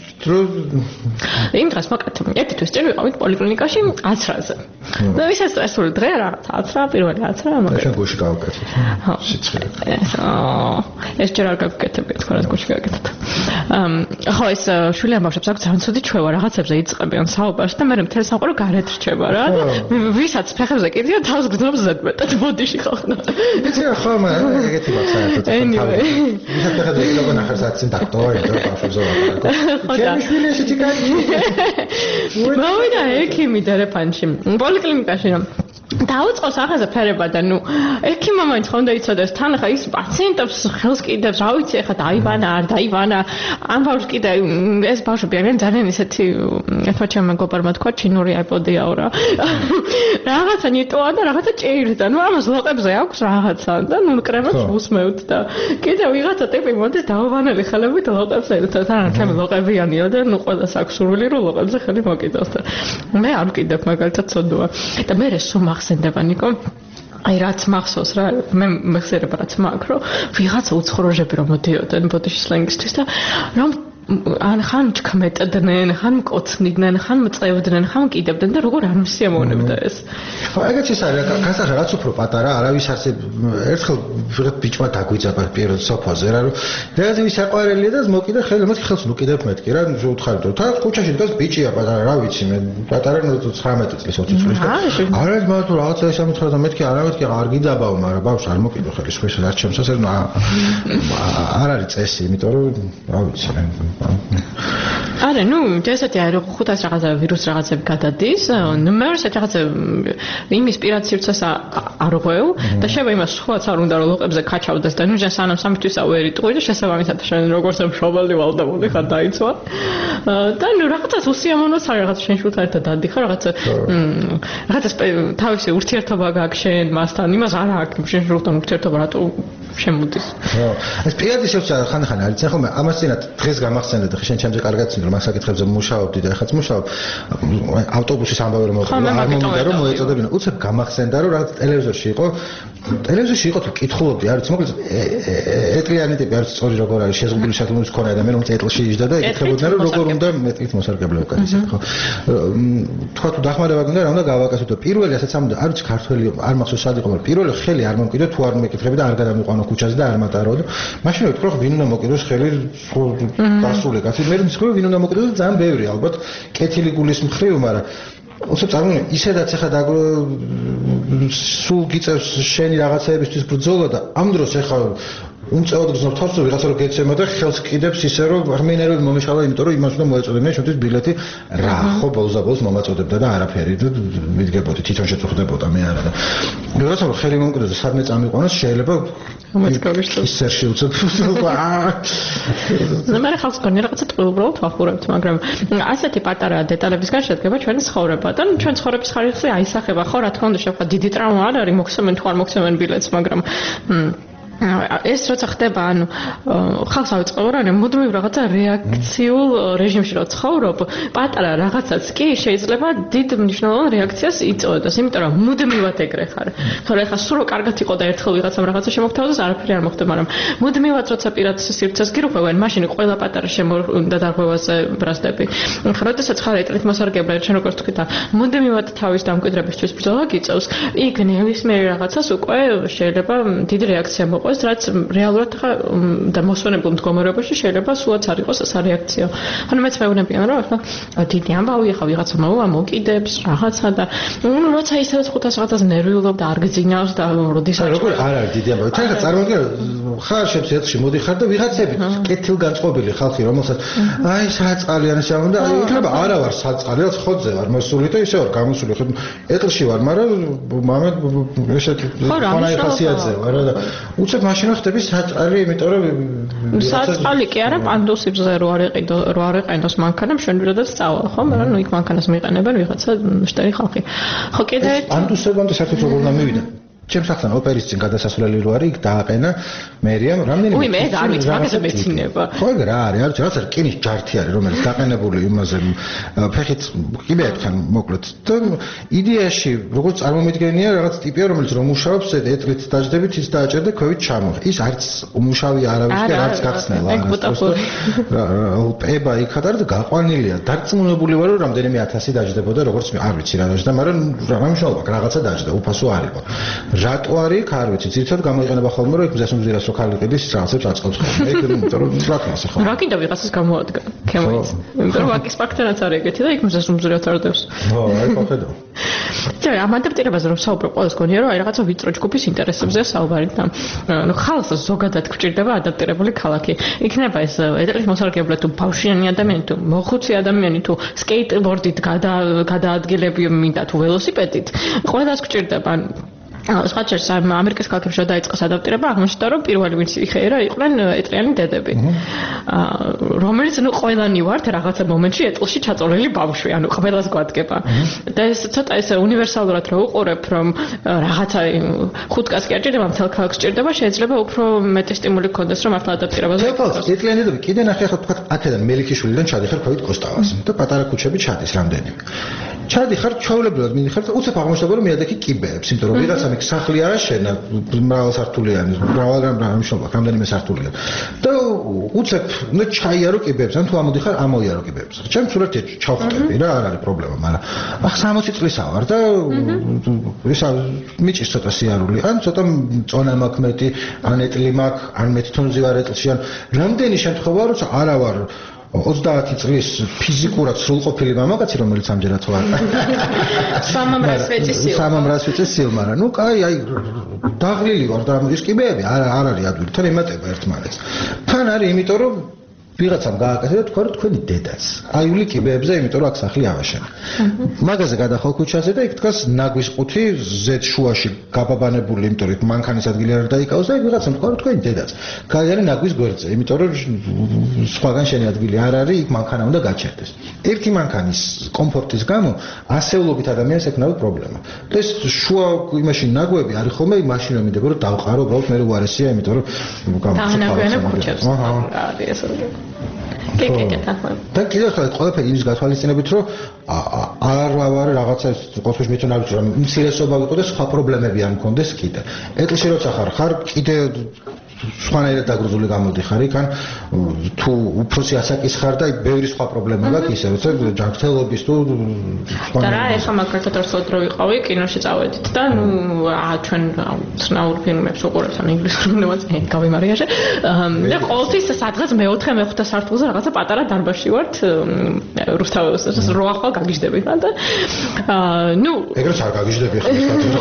იმ დღეს მოკლედ ერთი თვის წინ ვიყავით პოლიკლინიკაში 10-რაზე. და ისე სტრესული დღე რაღაც 10-რა, პირველი 10-რა მოკლედ. შენ გუში გავუკეთე. ხო. სიცხე. ეს ჯერ არ გავუკეთებია, თქვა რა გუში გავუკეთეთ. ხო, ეს შვილი ამბობს, აქვს ძალიან ცუდი ჩვევა, რაღაცებზე იწყებიან საუბარს და მე მთელი საუბარი გარეთ რჩება რა. ვისაც ფეხებზე კიდია თავს გძნობს ზედმეტად ბოდიში ხალხნა. იცი ხო, მაგრამ ეგეთი მაქვს საერთოდ. ვისაც ფეხებზე კიდია ნახევარ საათი დაქტორი და ბავშვზე ვაპარაკო. ჩემი შვილი ესეთი კაცი. მოვიდა ექიმი დერეფანში, პოლიკლინიკაში რომ დაუწყოს ახაზე ფერება და ნუ ექიმმა მაინც ხონდა იცოდეს თან ხა ის პაციენტებს ხელს კიდევს რა ვიცი ხა დაიბანა არ დაიბანა ამ ბავშვს კიდე ეს ბავშვები არიან ძალიან ისეთი ეთვა ჩემმა გოპარმა თქვა ჩინური აიპოდიაო რა რაღაცა ნიტოა და რაღაცა ჭირს და ნუ ამას ლოყებზე აქვს რაღაცა და ნუ კრემებს უსმევთ და კიდე ვიღაცა ტიპი მოდის დაუბანელი ხელებით ლოყებს ერთად თან ჩემი ლოყებიანია და ნუ ყველას აქვს სურვილი რომ ლოყებზე ხელი მოკიდოს და მე არ ვკიდებ მაგალითად ცოდოა და მე სულ ახსენდება ნიკო აი რაც მახსოვს რა მე მეხსიერება რაც მაქვს რომ ვიღაცა უცხოროჟები რომ მოდიოდნენ ბოდიში სლენგისთვის და რომ ან ხან ჩქმეტდნენ, ხან მკოცნიდნენ, ხან მწევდნენ, ხან მკიდებდნენ და როგორ არ მსიამოვნებდა ეს. ხო, ეგეც ის არის, გასახა რაც უფრო პატარა, არავის არცე ერთხელ ვიღაც ბიჭმა დაგვიძაბა პირველ სოფაზე რა, რომ რაღაც ის საყვარელია და მოკიდა ხელი, მეთქი ხელს ნუკიდებ მეთქი რა, უთხარით რომ თან ქუჩაში დგას ბიჭია პატარა, რა ვიცი მე, პატარა 19 წლის 20 წლის და არა ეს მაგ თუ რაღაცა სამთხარ და მეთქი არა მეთქი არ გიდაბავ, მაგრამ ბავშვს არ მოკიდო ხელი, სხვის რაც ჩემსაც არ არის წესი, იმიტომ რომ რა ვიცი მე არა, ნუ ესეთი არის რომ 500 რაღაცა ვირუს რაღაცები გადადის, ნუ მე რაღაც რაღაცა იმის პირად სივრცეს არ ღვევ და შეიძლება იმას სხვაც არ უნდა რომ ლოყებზე ქაჩავდეს და ნუ შენ სანამ სამთვისა ვერ იტყვი და შესაბამისად შენ როგორც მშობელი ვალდებული ხარ დაიცვა და ნუ რაღაცას უსიამოვნოც არ რაღაც შენ შუთ ერთად დადიხარ რაღაცა თავისი ურთიერთობა გაქვს შენ მასთან იმას არ აქვს შენ შუთან ურთიერთობა რატო შემოდის ეს პირადი სივრცე ხან არის ახლა ამას წინათ დღეს გამახსენდა და შენ ჩემზე კარგად წინ რომ ამ საკითხებზე მუშაობდი და ეხაც მუშაობ ავტობუსის ამბავი რომ არ მომიდა რომ მოეწოდებინა უცებ გამახსენდა რომ რაღაც ტელევიზორში იყო თუ კითხულობდი არის მოკლედ ეტლიანი ტიპი არის სწორი როგორ არის შეზღუდული შეთქმულის მქონე ადამიანი რომ ეტლში იჯდა და ეკითხებოდნენ რომ როგორ უნდა მეტყით მოსარგებლეო კაცი ხო თქვა თუ დახმარება გინდა რა უნდა გავაკეთო და პირველი ასეც ამ არის ქართველი არ მახსოვს სად იყო მაგრამ პირველი ხელი არ მომკიდო თუ არ მეკითხები და არ გადამიყვანო ქუჩაზე და არ მატარო და მაშინ ვიტყვი რომ ვინ უნდა მოკიდოს ხელი დასრული კაცი მე მსხვილი ვინ უნდა მოკიდოს და ძალიან ბევრი ალბათ კეთილი გულის მხრივ მაგრამ ოცე წარმოვიდგინე ისედაც ახლა სულ გიწევს შენი რაღაცეებისთვის ბრძოლა და ამ დროს ახლა უმწევად გზნობ თავს რომ ვიღაცა რო გეცემა და ხელს კიდებს ისე რომ არმენიელები მომეშალა იმიტომ რომ იმას უნდა მოეწოდებინა შენთვის ბილეთი რა ხო ბოლოს მომაწოდებდა და არაფერი და მიდგებოდი თვითონ შეწუხდებოდა მე არა და ვიღაცა რო ხელი მომკვიდროს და სადმე წამიყვანოს შეიძლება ისერში უცებ მე ხალხს გონი რაღაცა უბრალოდ ვახურებთ მაგრამ ასეთი პატარა დეტალებისგან შედგება ჩვენი ცხოვრება და ჩვენ ცხოვრების ხარისხი აისახება ხო რა თქმა უნდა შევხვდა დიდი ტრავმა არ არის მოხსემენ თუ არ მოხსემენ ბილეთს მაგრამ ეს როცა ხდება ანუ ხალხს ავიწყებ რა მუდმივ რაღაცა რეაქციულ რეჟიმში რო ცხოვრობ პატარა რაღაცაც კი შეიძლება დიდ მნიშვნელოვან რეაქციას იწვევდეს იმიტომ რომ მუდმივად ეგრე ხარ თორე ხა სულ კარგად იყო და ერთხელ ვიღაცამ რაღაცა შემოგთავაზეს არაფერი არ მოხდება მაგრამ მუდმივად როცა პირად სივრცეს გირღვევენ მაშინ ყველა პატარა შემოდა დარღვევაზე ბრასდები ხა როდესაც ხარ ეტლით მოსარგებლე ჩვენ როგორც თქვით მუდმივად თავის დამკვიდრებისთვის ბრძოლა გიწევს იქ ნებისმიერ რაღაცას უკვე შეიძლება დიდი რეაქცია მოყვა რაც რეალურად ხა და მოსვენებულ მდგომარეობაში შეიძლება სულაც არ იყოს სარეაქციო. ანუ მეც მეუბნებიან რომ ახლა დიდი ამბავი ხა ვიღაცა მოვა მოკიდებს რაღაცა და ნუ როცა ისედაც 500 რაღაცას ნერვიულობ და არ გძინავს და როდის როგორ არ არის დიდი ამბავი. თან ხა წარმოგიდგენ ხარ შეცეთში მოდიხარ და ვიღაცები კეთილგანწყობილი ხალხი რომელსაც აი საწყალიანი შეამონდა აი იქნება არა ვარ საწყალი რაც ხოძე ვარ მოსული და ისე ვარ გამოსული ხო ეტლში ვარ მაგრამ მამეთ ესეთი ხონაი ხასიათზე ვარ და უცებ მაშინ ხდები საწყალი იმიტომ რომ საწყალი კი არა პანდუსებზე რო არ ეყენოს მანქანამ შენვრადაც წავალ ხო მაგრამ ნუ იქ მანქანას მიყენებენ ვიღაცა შტერი ხალხი ხო კიდე პანდუსებამდე საერთოდ როგორ უნდა მივიდა ჩემს ახლა ოპერის წინ გადასასვლელი რო არის იქ დააყენა მერიამ რამდენი უი მე არ ვიცი მაგაზე მეცინება ხო ეგ რა არის რაღაც რკინის ჯართი არის რომელიც დაყენებული იმაზე ფეხით კიბეებთან მოკლედ და იდეაში როგორც წარმომიდგენია რაღაც ტიპია რომელიც რომ მუშაობს ეტლით დაждებით ის დააჭერდა ქვევით ჩამოხ ის არც უმუშავი არავის და არც გახსნელა პება იქ არის და გაყვანილია დარწმუნებული ვარ რომ რამდენიმე 1000 დაждდებოდა როგორც არ ვიცი რა დაждდა მაგრამ რა მნიშვნელობა რაღაცა დაждდა უფასო არ იყო რატო არის არ ვიცი ძირითადად გამოიყენება ხოლმე რომ იქ მზესუმზირას რო ხალი ყიდის რაღაცებს აწყობს ხოლმე ეგ იმიტომ რომ რაკმას ხო რა კიდევ ვიღაცას გამოადგა ქემოიც იმიტომ რომ ვაკის ფაქტორაც არის ეგეთი და იქ მზესუმზირას არდებს ხო აი მოხედო და ამ ადაპტირებაზე რომ საუბრობ ყოველს გონია რომ აი რაღაცა ვიწრო ჯგუფის ინტერესებზეა საუბარი და ნუ ხალხს ზოგადად გვჭირდება ადაპტირებული ქალაქი იქნება ეს ეტლით მოსარგებლე თუ ბავშვიანი ადამიანი თუ მოხუცი ადამიანი თუ სკეიტბორდით გადაადგილები მინდა თუ ველოსიპედით ყველას გვჭირდება სხვაჩერს ამერიკის ქალაქებში დაიწყოს ადაპტირება აღმოჩნდა რომ პირველი ვინც იხერა იყვნენ ეტლიანი დედები რომელიც ნუ ყველანი ვართ რაღაცა მომენტში ეტლში ჩაწოლილი ბავშვი ანუ ყველას გვადგება და ეს ცოტა ესე უნივერსალურად რო უყურებ რომ რაღაცა 5 კაცი არ ჭირდება მთელ ქალაქს ჭირდება შეიძლება უფრო მეტი სტიმული გქონდეს რომ მართლა ადაპტირებაზე ეტლიანი დედები კიდე ნახე ახლა თქვა აქედან მელიქიშვილიდან ჩადიხარ ქვევით კოსტავას და პატარა ქუჩები ჩადის რამდენიმე ჩადიხარ ჩაოლებულად მიდიხარ და უცებ აღმოჩნდება რომ მიადექი კიბეებს იმიტომ რომ ვიღაცა იქ სახლი არა შენა მრავალსართულიანი მრავალრამშობა რამდენიმე სართულია და უცებ ნუ ჩაიარო კიბეებს ან თუ ამოდიხარ ამოიარო კიბეებს ჩემ სულეთ ჩავხტები რა არ არის პრობლემა მაგრამ ახ 60 წლისა ვარ და ისა მიჭის ცოტა სიარული ან ცოტა წონა მაქვს მეტი ან ეტლი მაქვს ან მეტი თონზე ვარ ეტლში ან რამდენი შემთხვევაა როცა არა ვარ 30 წლის ფიზიკურად სრულყოფილი მამაკაცი რომელიც ამჯერად ვარ სამამრას ვეწესილ მაგრამ ნუ კაი აი დაღლილი ვარ და ის კიბეები არ არის ადვილი თან ემატება ერთმანეთს თან არის იმიტომ რომ ვიღაცამ გააკეთა და თქვა რომ თქვენი დედაც აიული კიბეებზე, იმიტომ რომ აქ სახლი აღაშენა. მაგაზე გადახალ ქუჩაზე და იქ დგას ნაგვის ყუთი ზედ შუაში გაბაბანებული, იმიტომ რომ მანქანის ადგილი არ დაიკავოს და ვიღაცამ თქვა რომ თქვენი დედაც გაიარე ნაგვის გვერდზე, იმიტომ რომ სხვაგან შენი ადგილი არ არის, იქ მანქანა უნდა გაჩერდეს. ერთი მანქანის კომფორტის გამო ასეულობით ადამიანს ექნება პრობლემა. და ეს შუა იმაში ნაგვები არის ხოლმე მაშინ რომ მიდება რომ დავყარო, უბრალოდ მე უარესია, იმიტომ რომ დაანაგვიანებ ქუჩებს. არის ეს რა. და კიდევ ახლა ყველაფერი იმის გათვალისწინებით რომ არ რაღაცა ყოველთვის მithon არის რომ მცირესობა ვიყო და სხვა პრობლემები არ მქონდეს კიდე. ეტლში როცა ხარ კიდე სხვანაირად დაგრუზული გამოდიხარ იქან თუ უფროსი ასაკის ხარ და ბევრი სხვა პრობლემა გაქვს ისე როცა ჯანმრთელობის თუ და რა ეხლა მაგალითად რსოდ რო ვიყავი კინოში წავედით და ნუ ჩვენ ცნაურ ფილმებს უყურებთ ან ინგლისურ ფილმებს გავიმარიაშე და ყოველთვის სადღაც მე-4 მე-5 სართულზე რაღაცა პატარა დარბაზში ვართ რუსთაველს რო ახლა გაგიჟდები ხა და ნუ ეგრეც არ გაგიჟდები ხა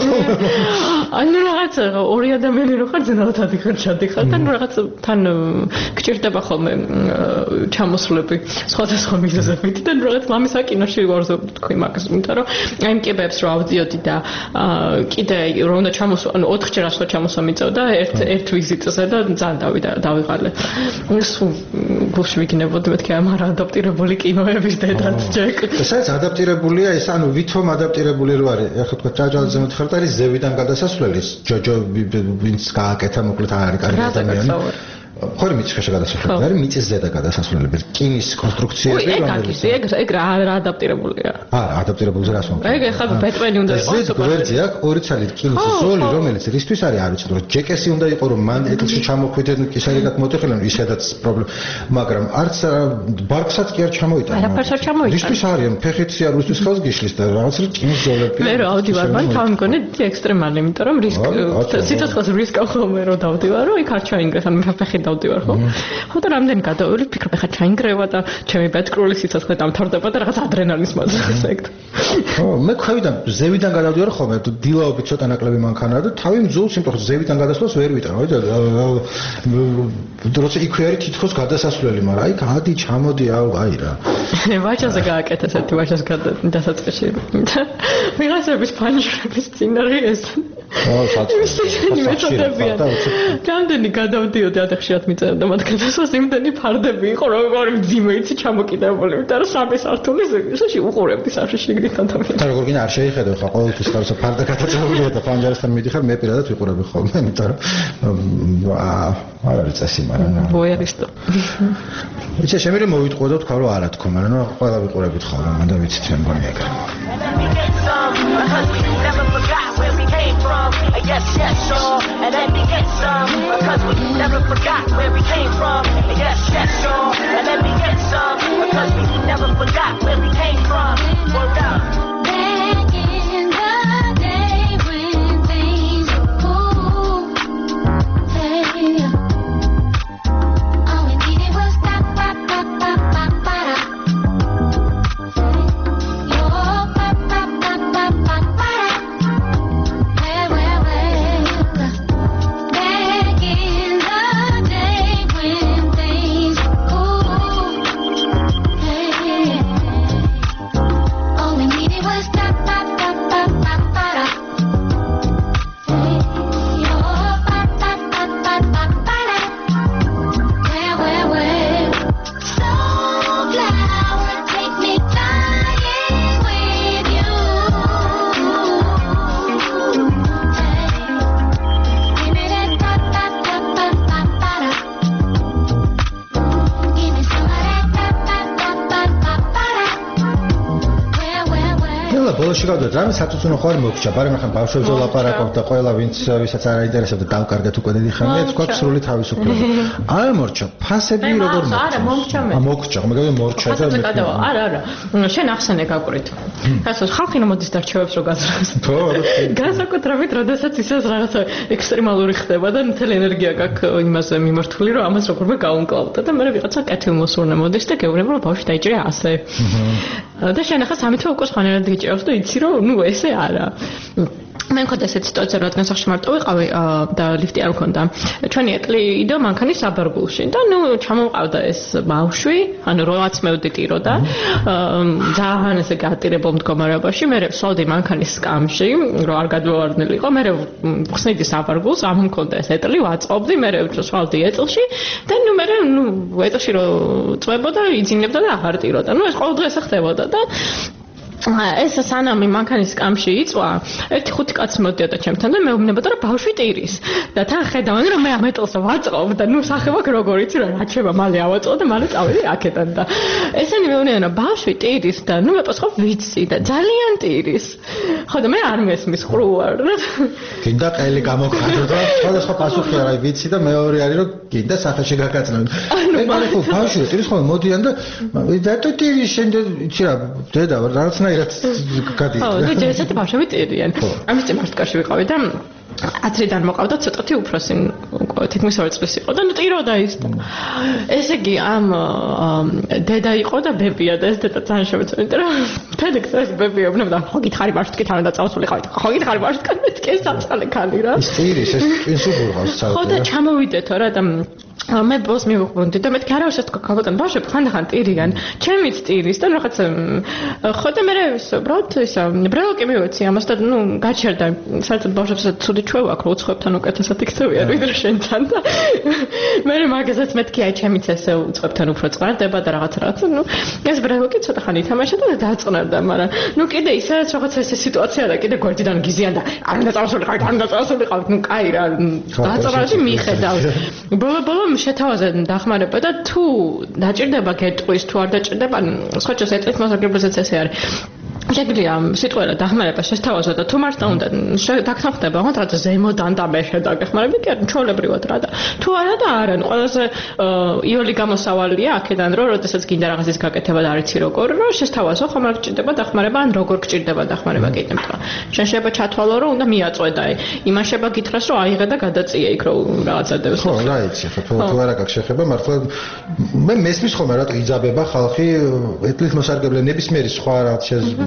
ანუ რაღაც ორი ადამიანი რო ხარ ძნელად ადიხარ ჩადი თან რაღაც თან გჭირდება ხოლმე ჩამოსვლები სხვადასხვა მიზეზებით და რაღაც მამისა კინოში ვარზობ თქვი მაგას იმიტომ რომ აი მკებებს რო ავდიოდი და კიდე რო უნდა ჩამოსვა ანუ 4 ჯერ ასო ჩამოსვა მიწევდა ერთ ვიზიტზე და ძალიან დავიღალე ეს გულში ვიგნებოდი მეთქი ამ არ ადაპტირებული კინოების დედად ჯეკ და საერთოდ ადაპტირებულია ეს ანუ ვითომ ადაპტირებული რო არის ახლა თქვა ჭაჭალზე მოთხართ არის ზევიდან გადასასვლელის ჯოჯო ვინც გააკეთა მოკლედ არ არის ადამიანი ხორი მიწისქვეშა გადასასვლელი არის მიწის ზედა გადასასვლელები რკინის კონსტრუქციები რომელიც ეგ რა ადაპტირებულია არა ადაპტირებულზე რას მომწონს ეგ ხა ბეტმენი უნდა იყოს გვერდზე აქვს ორი ცალი რკინის ზოლი რომელიც რისთვის არის არ ვიცი რომ ჯეკესი უნდა იყოს რომ მან ეტლში ჩამოხვიდეთ კისერიგად მოტეხილონ ისედაც პრობლემა მაგრამ არც ბარკსაც კი არ ჩამოიტანა არაფერს არ ჩამოიტანა რისთვის არის ფეხიცი არ რისთვის ხელს გიშლის და რაღაც რკინის ზოლები მე რა ავდივარ მან თავი მგონი ექსტრემალი იმიტომ რომ რისკ სიცოცხლეს რისკავ ხოლმე რომ დავდივარო იქ არ ჩაინგრეს ან ფეხი დავდივარ ხო? ხო და რამდენი გადავერი ფიქრობ ეხა ჩაინგრევა და ჩემი ბედკრული სიცოცხლე დამთავრდება და რაღაც ადრენალინის მოძრაობს ეგ. ხო, მე ქვევიდან ზევიდან გადავდივარ ხოლმე, დილაობით ცოტა ნაკლები მანქანაა და თავი მძულს, იმიტომ რომ ზევიდან გადასვლას ვერ ვიტან, ხო? როცა იქვე არის თითქოს გადასასვლელი, მაგრამ აი გადი ჩამოდი აი რა. ვაჭაზე გააკეთეს ერთი ვაჭას დასაწყისში. ვიღაცების ფანჯრების წინარე ეს. ხო, საწყისში. რამდენი გადავდიოდი ადახშიათ მიწევდა მათ გადასვლას იმდენი ფარდები იყო რომ ორი მძიმე იცი ჩამოკიდებული იმიტომ რომ სამი სართულის ისეში უყურებდი საშიშიგრით ადამიანს და როგორ გინდა არ შეიხედო ხა ყოველთვის ხარსა ფარდა გადაწევრულია და პანჯარასთან მიდიხარ მე პირადად ვიყურები ხოლმე იმიტომ რომ არ არის წესი მაგრამ ვოერისტო იცი შემიძლია მოვიტყო და თქვა რომ არა თქო მაგრამ ყველა ვიყურებით ხოლმე მანდა ვიცით მე მგონი ეგრე Yes, yes, sure, and let me get some, because we never forgot where we came from. Yes, yes, sure, and let me get some, because we never forgot where we came from. Word up. Back in the day when things were cool, hey, all we needed was pa-pa-pa-pa-pa-pa-da. შეგავდეთ რამე საწუწუნო ხო არ მოგჭა, მაგრამ ახლა ბავშვებზე ლაპარაკობთ და ყველა ვისაც არ აინტერესებდა დავკარგეთ უკვე დიდი ხანია, თქვა სრული თავისუფლება. არ მორჩა, ფასები როგორ მორჩა? არა, მომჭა მე. მოგჭა, მეგონა მორჩა და არა. შენ ახსენე გაკვრით. ასე ხალხი მოდის და რჩევებს რო გაზრდას. ხო, განსაკუთრებით, როდესაც ისეს რაღაცა ექსტრემალური ხდება და მთელი ენერგია გაქვს იმაზე მიმართული, რომ ამას როგორმე გაუნკლავდა და მე ვიღაცა კეთილმოსურნე მოდის და გეუბნება, რომ ბავშვი დაიჭირე ასე. და შენ ახლა სამი თვე უკვე სხვანაირად გიჭირავს და იცი რომ ნუ ესე არა. მე მქონდა ესეთი სიტუაცია, რადგან სახში მარტო ვიყავი და ლიფტი არ მქონდა. ჩვენი ეტლი იდო მანქანის საბარგულში და ჩამოვყავდა ეს ბავშვი, ანუ 8 მეუდი ტიროდა. ძალიან ესე გაატირებულ მდგომარეობაში, მე ვსვავდი მანქანის სკამში, რომ არ გადმოვარდნილიყო, მე ვხსნიდი საბარგულს, ამ მქონდა ეს ეტლი, ვაწყობდი, მე ვსვავდი ეტლში და მე ეტლში რო წვებოდა, იძინებდა და აღარ ტიროდა. ეს ყოველდღე ხდებოდა და ეს სანამ მანქანის სკამში იწვა, ერთი 5 კაცი მოდიოდა ჩემთან და მეუბნებოდა რომ ბავშვი ტირის. და თან ხედავენ რომ მე ამ ეტლს ვაწყობ და სახება როგორ იცი რა რჩება მალე ავაწყო და მალე წავედი აქედან და ესენი მეუბნებიან რომ ბავშვი ტირის და მე პასუხობ ვიცი და ძალიან ტირის. ხო და მე არ მესმის ყრუ ვარ. გინდა ყელი გამოგვხადო და სხვადასხვა პასუხი არა ვიცი და მეორე არის რომ გინდა სახეში გაკაცნო. მე მაგ ბავშვი ტირის ხოლმე მოდიან და ტირის შენ იცი რა დედა რაღაცნაირად გადიჭრა. ხო, და ესეთი ბავშვები ტირიან. ამის წინასწარ ვიყავი და 10-დან მოყავდა ცოტათი უფროსი, თითქმის 2 წლის იყო და ტიროდა ის. ესე იგი ამ დედა იყო და ბებია და ეს დედა ძალიან შემეწონი და თედექს ეს ბებია უბნებდა ხო გითხარი ბავშვი თქვით არა და წავსულიყავით. ხო გითხარი ბავშვი თქვით მეთქი ეს საწყალე ქალი რა. ის ტირის ეს ინსუბურღავს საერთოდ. ხო და ჩამოვიდეთო რა და მე ბოს მივუყვრდი და მეთქი არა შეთქო ქალბატონ ბავშვები ხანდახან ტირიან. ჩემიც ტირის და რაღაც ხო და მე უბრალოდ ისა ბრელოკი მივეცი ამას და გაჩერდა საერთოდ ბავშვებს ცუდი ჩვევა აქვს რომ უცხოებთან უკეთესად იქცევიან ვიდრე შენთან და მე მაგასაც მეთქი აი ჩემიც ესე უცხოებთან უფრო წყარდება და რაღაც ეს ბრელოკი ცოტა ხანი ითამაშა და დაწყნარდა მაგრამ კიდე ისაც რაღაც ესე სიტუაცია და კიდე გვერდიდან გიზიან და არ უნდა წავსულიყავით კაი რა დაწყნარდი მიხედავს ბოლო შეთავაზე დახმარება და თუ დაჭირდება გეტყვის თუ არ დაჭირდება სხვაჩოს ეტყვის მოსაგებლებსაც ესე არის შეგვიძლია სიტყვა დახმარება შეთავაზო და თუ მართლა უნდა დაგთანხმდება ხო რა ზემოდან და მე შედაგეხმარები კი არა ჩვეულებრივად რა და თუ არა და არა ყველაზე იოლი გამოსავალია აქედან რომ როდესაც გინდა რაღაცის გაკეთება და არ იცი როგორ რომ შეთავაზო ხომ არ გჭირდება დახმარება ან როგორ გჭირდება დახმარება კიდემ თქვა შენ შეიძლება ჩათვალო რომ უნდა მიაწვე და იმან შეიძლება გითხრას რომ აიღე და გადაწიე იქ რომ რაღაცა დევს ხო რა იცი ხო თუ არა გაქვს შეხება მართლა მე მესმის ხოლმე რა იძაბება ხალხი ეტლის მოსარგებლე ნებისმიერი სხვა რაღაც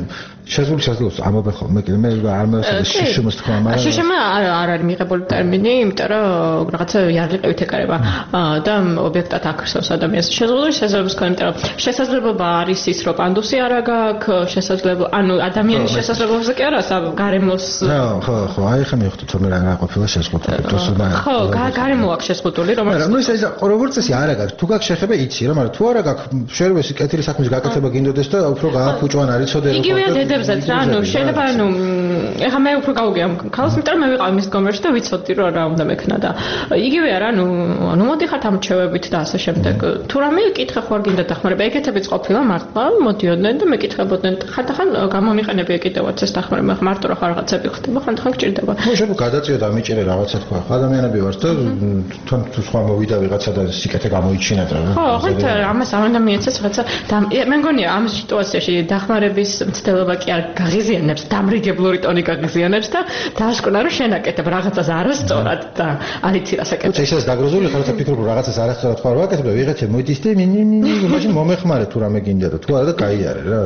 შესაძლოა ამობე ხოლმე მე არ მოვესწრე შიშმოს თქვა მაგრამ შიშმა არ არის მიღებული ტერმინი იმიტომ რომ რაღაცა იარლიყევით ეკარება და ობიექტად აქრსავს ადამიანს შესაძლებლობის ქონა იმიტომ რომ შესაძლებლობა არის ის რომ პანდუსი არა გაქვს შესაძლებლობა ანუ ადამიანის შესაძლებლობაზე კი არა გარემოს ხო აი ხა მივხვდით რომ რა ყოფილა შეზღუდული ხო გარემო აქვს შეზღუდული რომელიც ნუ ეს როგორც წესი არა გაქვს თუ გაქვს შეხება იცი რა მაგრამ თუ არა გაქვს შეიძლება ეს კეთილი საქმის გაკეთება გინდოდეს და უფრო გააფუჭვან არის ცოდე რომ იგივეა დედებსაც რა ნუ შეიძლება ნუ ეხა მე უფრო გავუგია ქალს იმიტომ რომ მე ვიყავი მის გომერში და ვიცოდი რომ რა უნდა მექნა და იგივეა რა ნუ მოდიხართ ამ რჩევებით და ასე შემდეგ თუ რამე კითხე ხო არ გინდა დახმარება ეგეთებიც ყოფილა მართლა მოდიოდნენ და მეკითხებოდნენ ხანდახან გამომიყენებია კიდევაც ეს დახმარება მარტო რა რაღაცები ხდება ხანდახან გჭირდება ხო შეიძლება გადაწიო და მიჭირე რაღაცა თქვა ადამიანები ვართ და თან თუ სხვა მოვიდა ვიღაცა და სიკეთე გამოიჩინა და ხო ხო ამას არ უნდა მიეცეს რაღაცა და მე მგონია ამ სიტუაციაში დახმარების მცდელობა კი არ გაღიზიანებს დამრიგებლური ტონი გაღიზიანებს და დააშკონა რომ შენაკეთებ რაღაცას არასწორად და არიცი რასაკეთებ. თუმცა ისეც დაგროზული ხარ და ფიქრობ რომ რაღაცას არასწორად ხარ ვაკეთებ და ვიღაცე მოიდის და მაშინ მომეხმარე თუ რამე გინდა და თუ არა და გაიარე რა.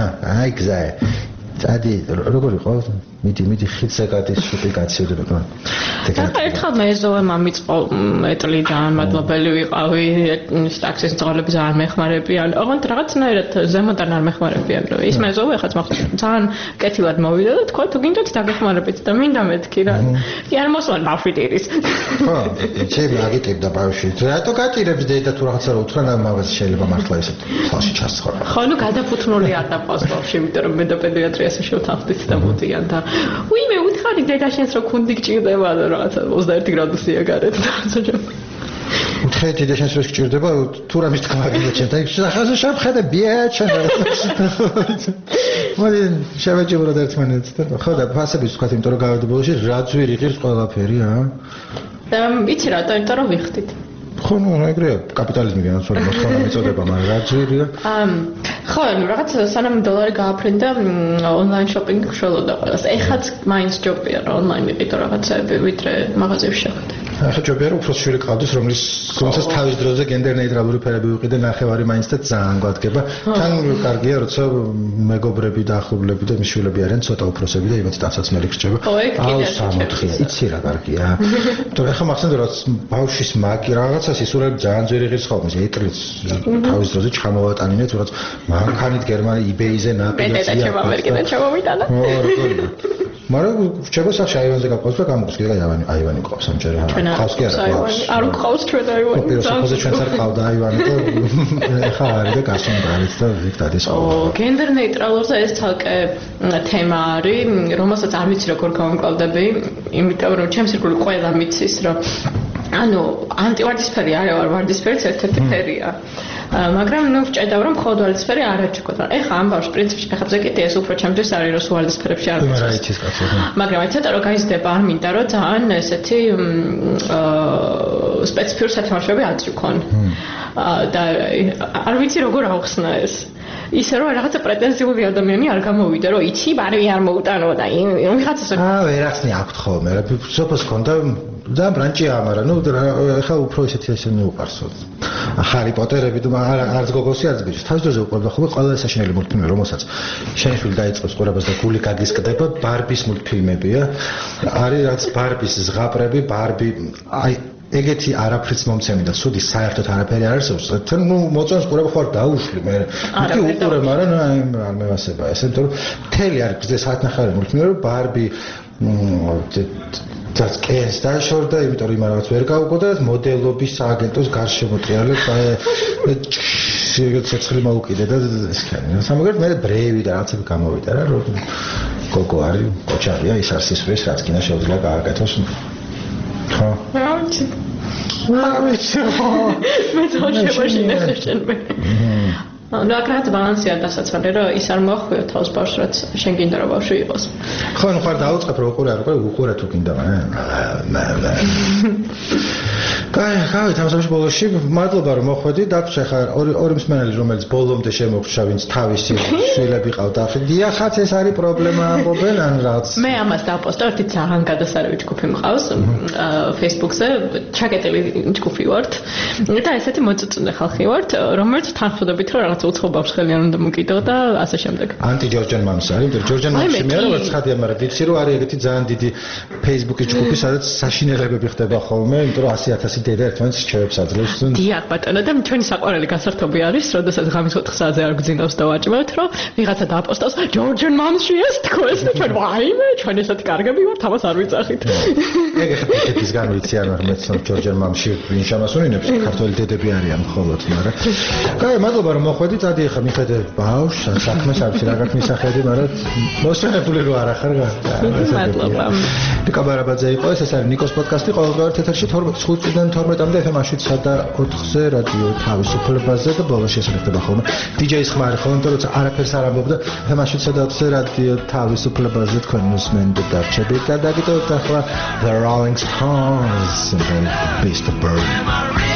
აი გზაა. წადი როგორ იყო? მიდი ხიდზე გადის აპლიკაციები და ერთხელ მეზოე მამიწყო ეტლიდან მადლობელი ვიყავი ტაქსის ძღოლები ძალიან მეხმარებიან ოღონდ რაღაცნაირად ზემოდან არ მეხმარებიან რომ ის მეზოე ხაც ძალიან კეთილად მოვიდა და თქვა თუ გინდათ დაგეხმარებით და მინდა მეთქი რა კი არ მოსვან ბავშვი ტირის ხო ჩემი აგიტებდა ბავშვი რატო გატირებს დედა თუ რაღაცა რა უთხრა მაგას შეიძლება მართლა ესე თვალში ჩასწორა ხო ნუ გადაფუთმული არ დაფას ბავშვი იმიტომ რომ მე და პედიატრიაში შევთანხმდით და მოდიან და ვიმე უთხარი დედაშენს რო ქუნდი გჭირდება და რაღაცა 21 გრადუსია გარეთ და უთხარი დედაშენს რო გჭირდება თუ რამის თქვა გიჩერდა იქ სახაზე შევხედე ბიაჩა მოდი შევეჭიბროთ ერთმანეთს და ხო და ფასების თქვა იმიტომ რომ გავედი ბოლოში რა ძვირი ღირს ყველაფერი და იცი რატო იმიტომ რომ ვიხდით ხო ნუ ეგრეა კაპიტალიზმი განსხვავება მოსხოვნა მიწოდება მაგრამ რა ძვირია ხო რაღაც სანამ დოლარი გააფრინდა ონლაინ შოპინგი ხშელოდა ყველას ეხაც მაინც ჯობია რა ონლაინ იყიდო რაღაცები ვიდრე მაღაზიაში შეხვდე ახლა ჯობია რომ უფროსი შვილი ყავდეს რომელსაც თავის დროზე გენდერ ნეიტრალური ფერები ვიყიდე ნახევარი მაინც და ძალიან გვადგება თან კარგია როცა მეგობრები და ახლობლები და მის შვილები არიან ცოტა უფროსები და იმით ტანსაცმელი გრჩება აუ 64 იცი რა კარგია თორე ახლა მახსენდა რომ ბავშვის მაგი რაღაცას ისურვებ ძალიან ძვირი ღირს ხოლმე ეტლიც თავის დროზე ჩამოვატანინეთ რაღაც მანქანით გერმანია eBay-ზე ნაპირებია და ამერიკიდან ჩამოვიტანა მაგრამ რჩება სახში აივანზე გაყავს და გამოყავს კიდე აივანი ყავს ამჯერ ყავს კი არა ყავს არ ყავს ჩვენ აივანი პიროსოფოზე ჩვენც არ ყავდა აივანი და ეხა არის და გასვენ გარეთ და ვიქ დადეს ყავს გენდერ ნეიტრალურზე ეს ცალკე თემა არის რომელსაც არ ვიცი როგორ გავამკლავდები იმიტომ რომ ჩემს ირგვლივ ყველა მიცის რომ ანუ ანტივარდისფერი არა ვარდისფერიც ერთ-ერთი ფერია მაგრამ ნუ ვჭედავ რომ მხოლოდ ვარდისფერი არ აჩქოთ მაგრამ ეხა ამ ბავშვს პრინციპში ფეხებზე კიდე ეს უფრო ჩემთვის არის რომ ვარდისფერებში არ ვიცის მაგრამ აი ცოტა რომ გაიზრდება არ მინდა რომ ძალიან ესეთი სპეციფიური სათამაშოები აწვიქონ და არ ვიცი როგორ ავხსნა ეს ისე რომ რაღაცა პრეტენზიული ადამიანი არ გამოვიდა რომ იცი ბარვი არ მოუტანო და ვიღაცას ვერახსნი აქვთ ხოლმე რა სოფოს კონდა ძალიან ბრანჭია მაგრამ ნუ ხა უფრო ისეთი მიუყარსო ჰარი პოტერები და არც გოგოსი არც ბიჭი თავის დროზე უყურებდა ხოლმე ყველა საშინელი მულტფილმი რომელსაც შენი შვილი დაიწყებს ყურებას და გული გაგისკდება ბარბის მულტფილმებია არის რაც ბარბის ზღაპრები ბარბი აი ეგეთი არაფრიც მომცემი და სუდი საერთოდ არაფერი არ არსებობს თან ნუ მოწონს ყურება ხარ დაუშვი მე მითი უყურე მაგრამ აი არ მევასება ესე იმიტომ რომ მთელი არის გზე საათნახევარი მულტფილმი რომ ბარბი that's კენს დაშორდა, იმიტომ რომ იმარავაც ვერ გავუგო და მოდელობის სააგენტოს გარშემოტრიალებს ცეცხლი მოუკიდე და ეს ქანი. სამაგერად მე ბრეივი და რაღაცები გამოვიდა რა, რომ გოგო არის, ოჩარია, ის არ სისხლის რაც კიდე შეუძლია გააკეთოს. ხო. მე თვითონ შეხშენბე. ნუ აქაც ბალანსია დასაცვალე რომ ის არ მოახვიო თავს ბავშვს რაც შენ გინდა რომ ბავშვი იყოს. ხო, ნუ ხარ დაუწყებ რომ უყურე არ უყურე, უყურე თუ გინდა კაი, თავისუფლად ბოლოში მადლობა რომ მოხვედი, დაგვრჩა ხარ ორი მსმენელი რომელიც ბოლომდე შემოგრჩა, ვინც თავისი შვილები ყავდა. დიახაც ეს არის პრობლემა ამბობენ ან რაც. მე ამას დავპოსტა, ერთი ძალიან გადასარევი ჯგუფი მყავს Facebook-ზე, ჩაკეტილი ჯგუფი ვართ. და ესეთი მოწიწუნე ხალხი ვართ, რომელიც თანხმდებით რომ რაღაც უცხო ბავშვს ხელი არ უნდა მოკიდო და ასე შემდეგ. ანტი ჯორჯან მამს არის, იმიტომ რომ ჯორჯან მამში მე რაღაც ხადია, მაგრამ ვიცი რომ არის ეგეთი ძალიან დიდი Facebook-ის ჯგუფი, სადაც საშინელებები ხდება ხოლმე, იმიტომ რომ 100,000 დედა ერთმანეთს რჩევებს აძლევს. დიახ ბატონო და ჩვენი საყვარელი გასართობი არის, როდესაც ღამის 4 საათზე არ გძინავს და ვაჭმევთ, რომ ვიღაცა დააპოსტავს ჯორჯან მამში ეს თქოს და ჩვენ ვაიმე, ჩვენ ესეთი კარგები ვართ, ამას არ ვიწახით. ეგ ახლა პიკეტისგან ვიცი არ ვარ მეცნო ჯორჯან მამში ვინ შემასუნინებს, ქართველი დედები არიან მხოლოდ, მაგრამ კაი, მადლობა რომ მოხვედით, ადი ახლა მიხედე ბავშვს, საქმეს არ ვიცი რა გაქვს მისახედი, მაგრამ მოსვენებული რო არ ახარ მადლობა. ნიკო ბარაბაძე იყო, ეს არის ნიკოს პოდკასტი, ყოველდღიურ ეთერში 5-დან 12-მდე FM-ში და 4-ზე რადიო თავისუფლებაზე და ბოლოს შესაძლებლობა ხოლმე. DJ-ის ხმა არის ხოლმე, იმიტომ რომ არაფერს არ ამბობდა FM-ში და 4-ზე რადიო თავისუფლებაზე თქვენ მოსმენთ და რჩებით და დაგიტოვებთ ახლა The Rolling Stones and Beast of Burden.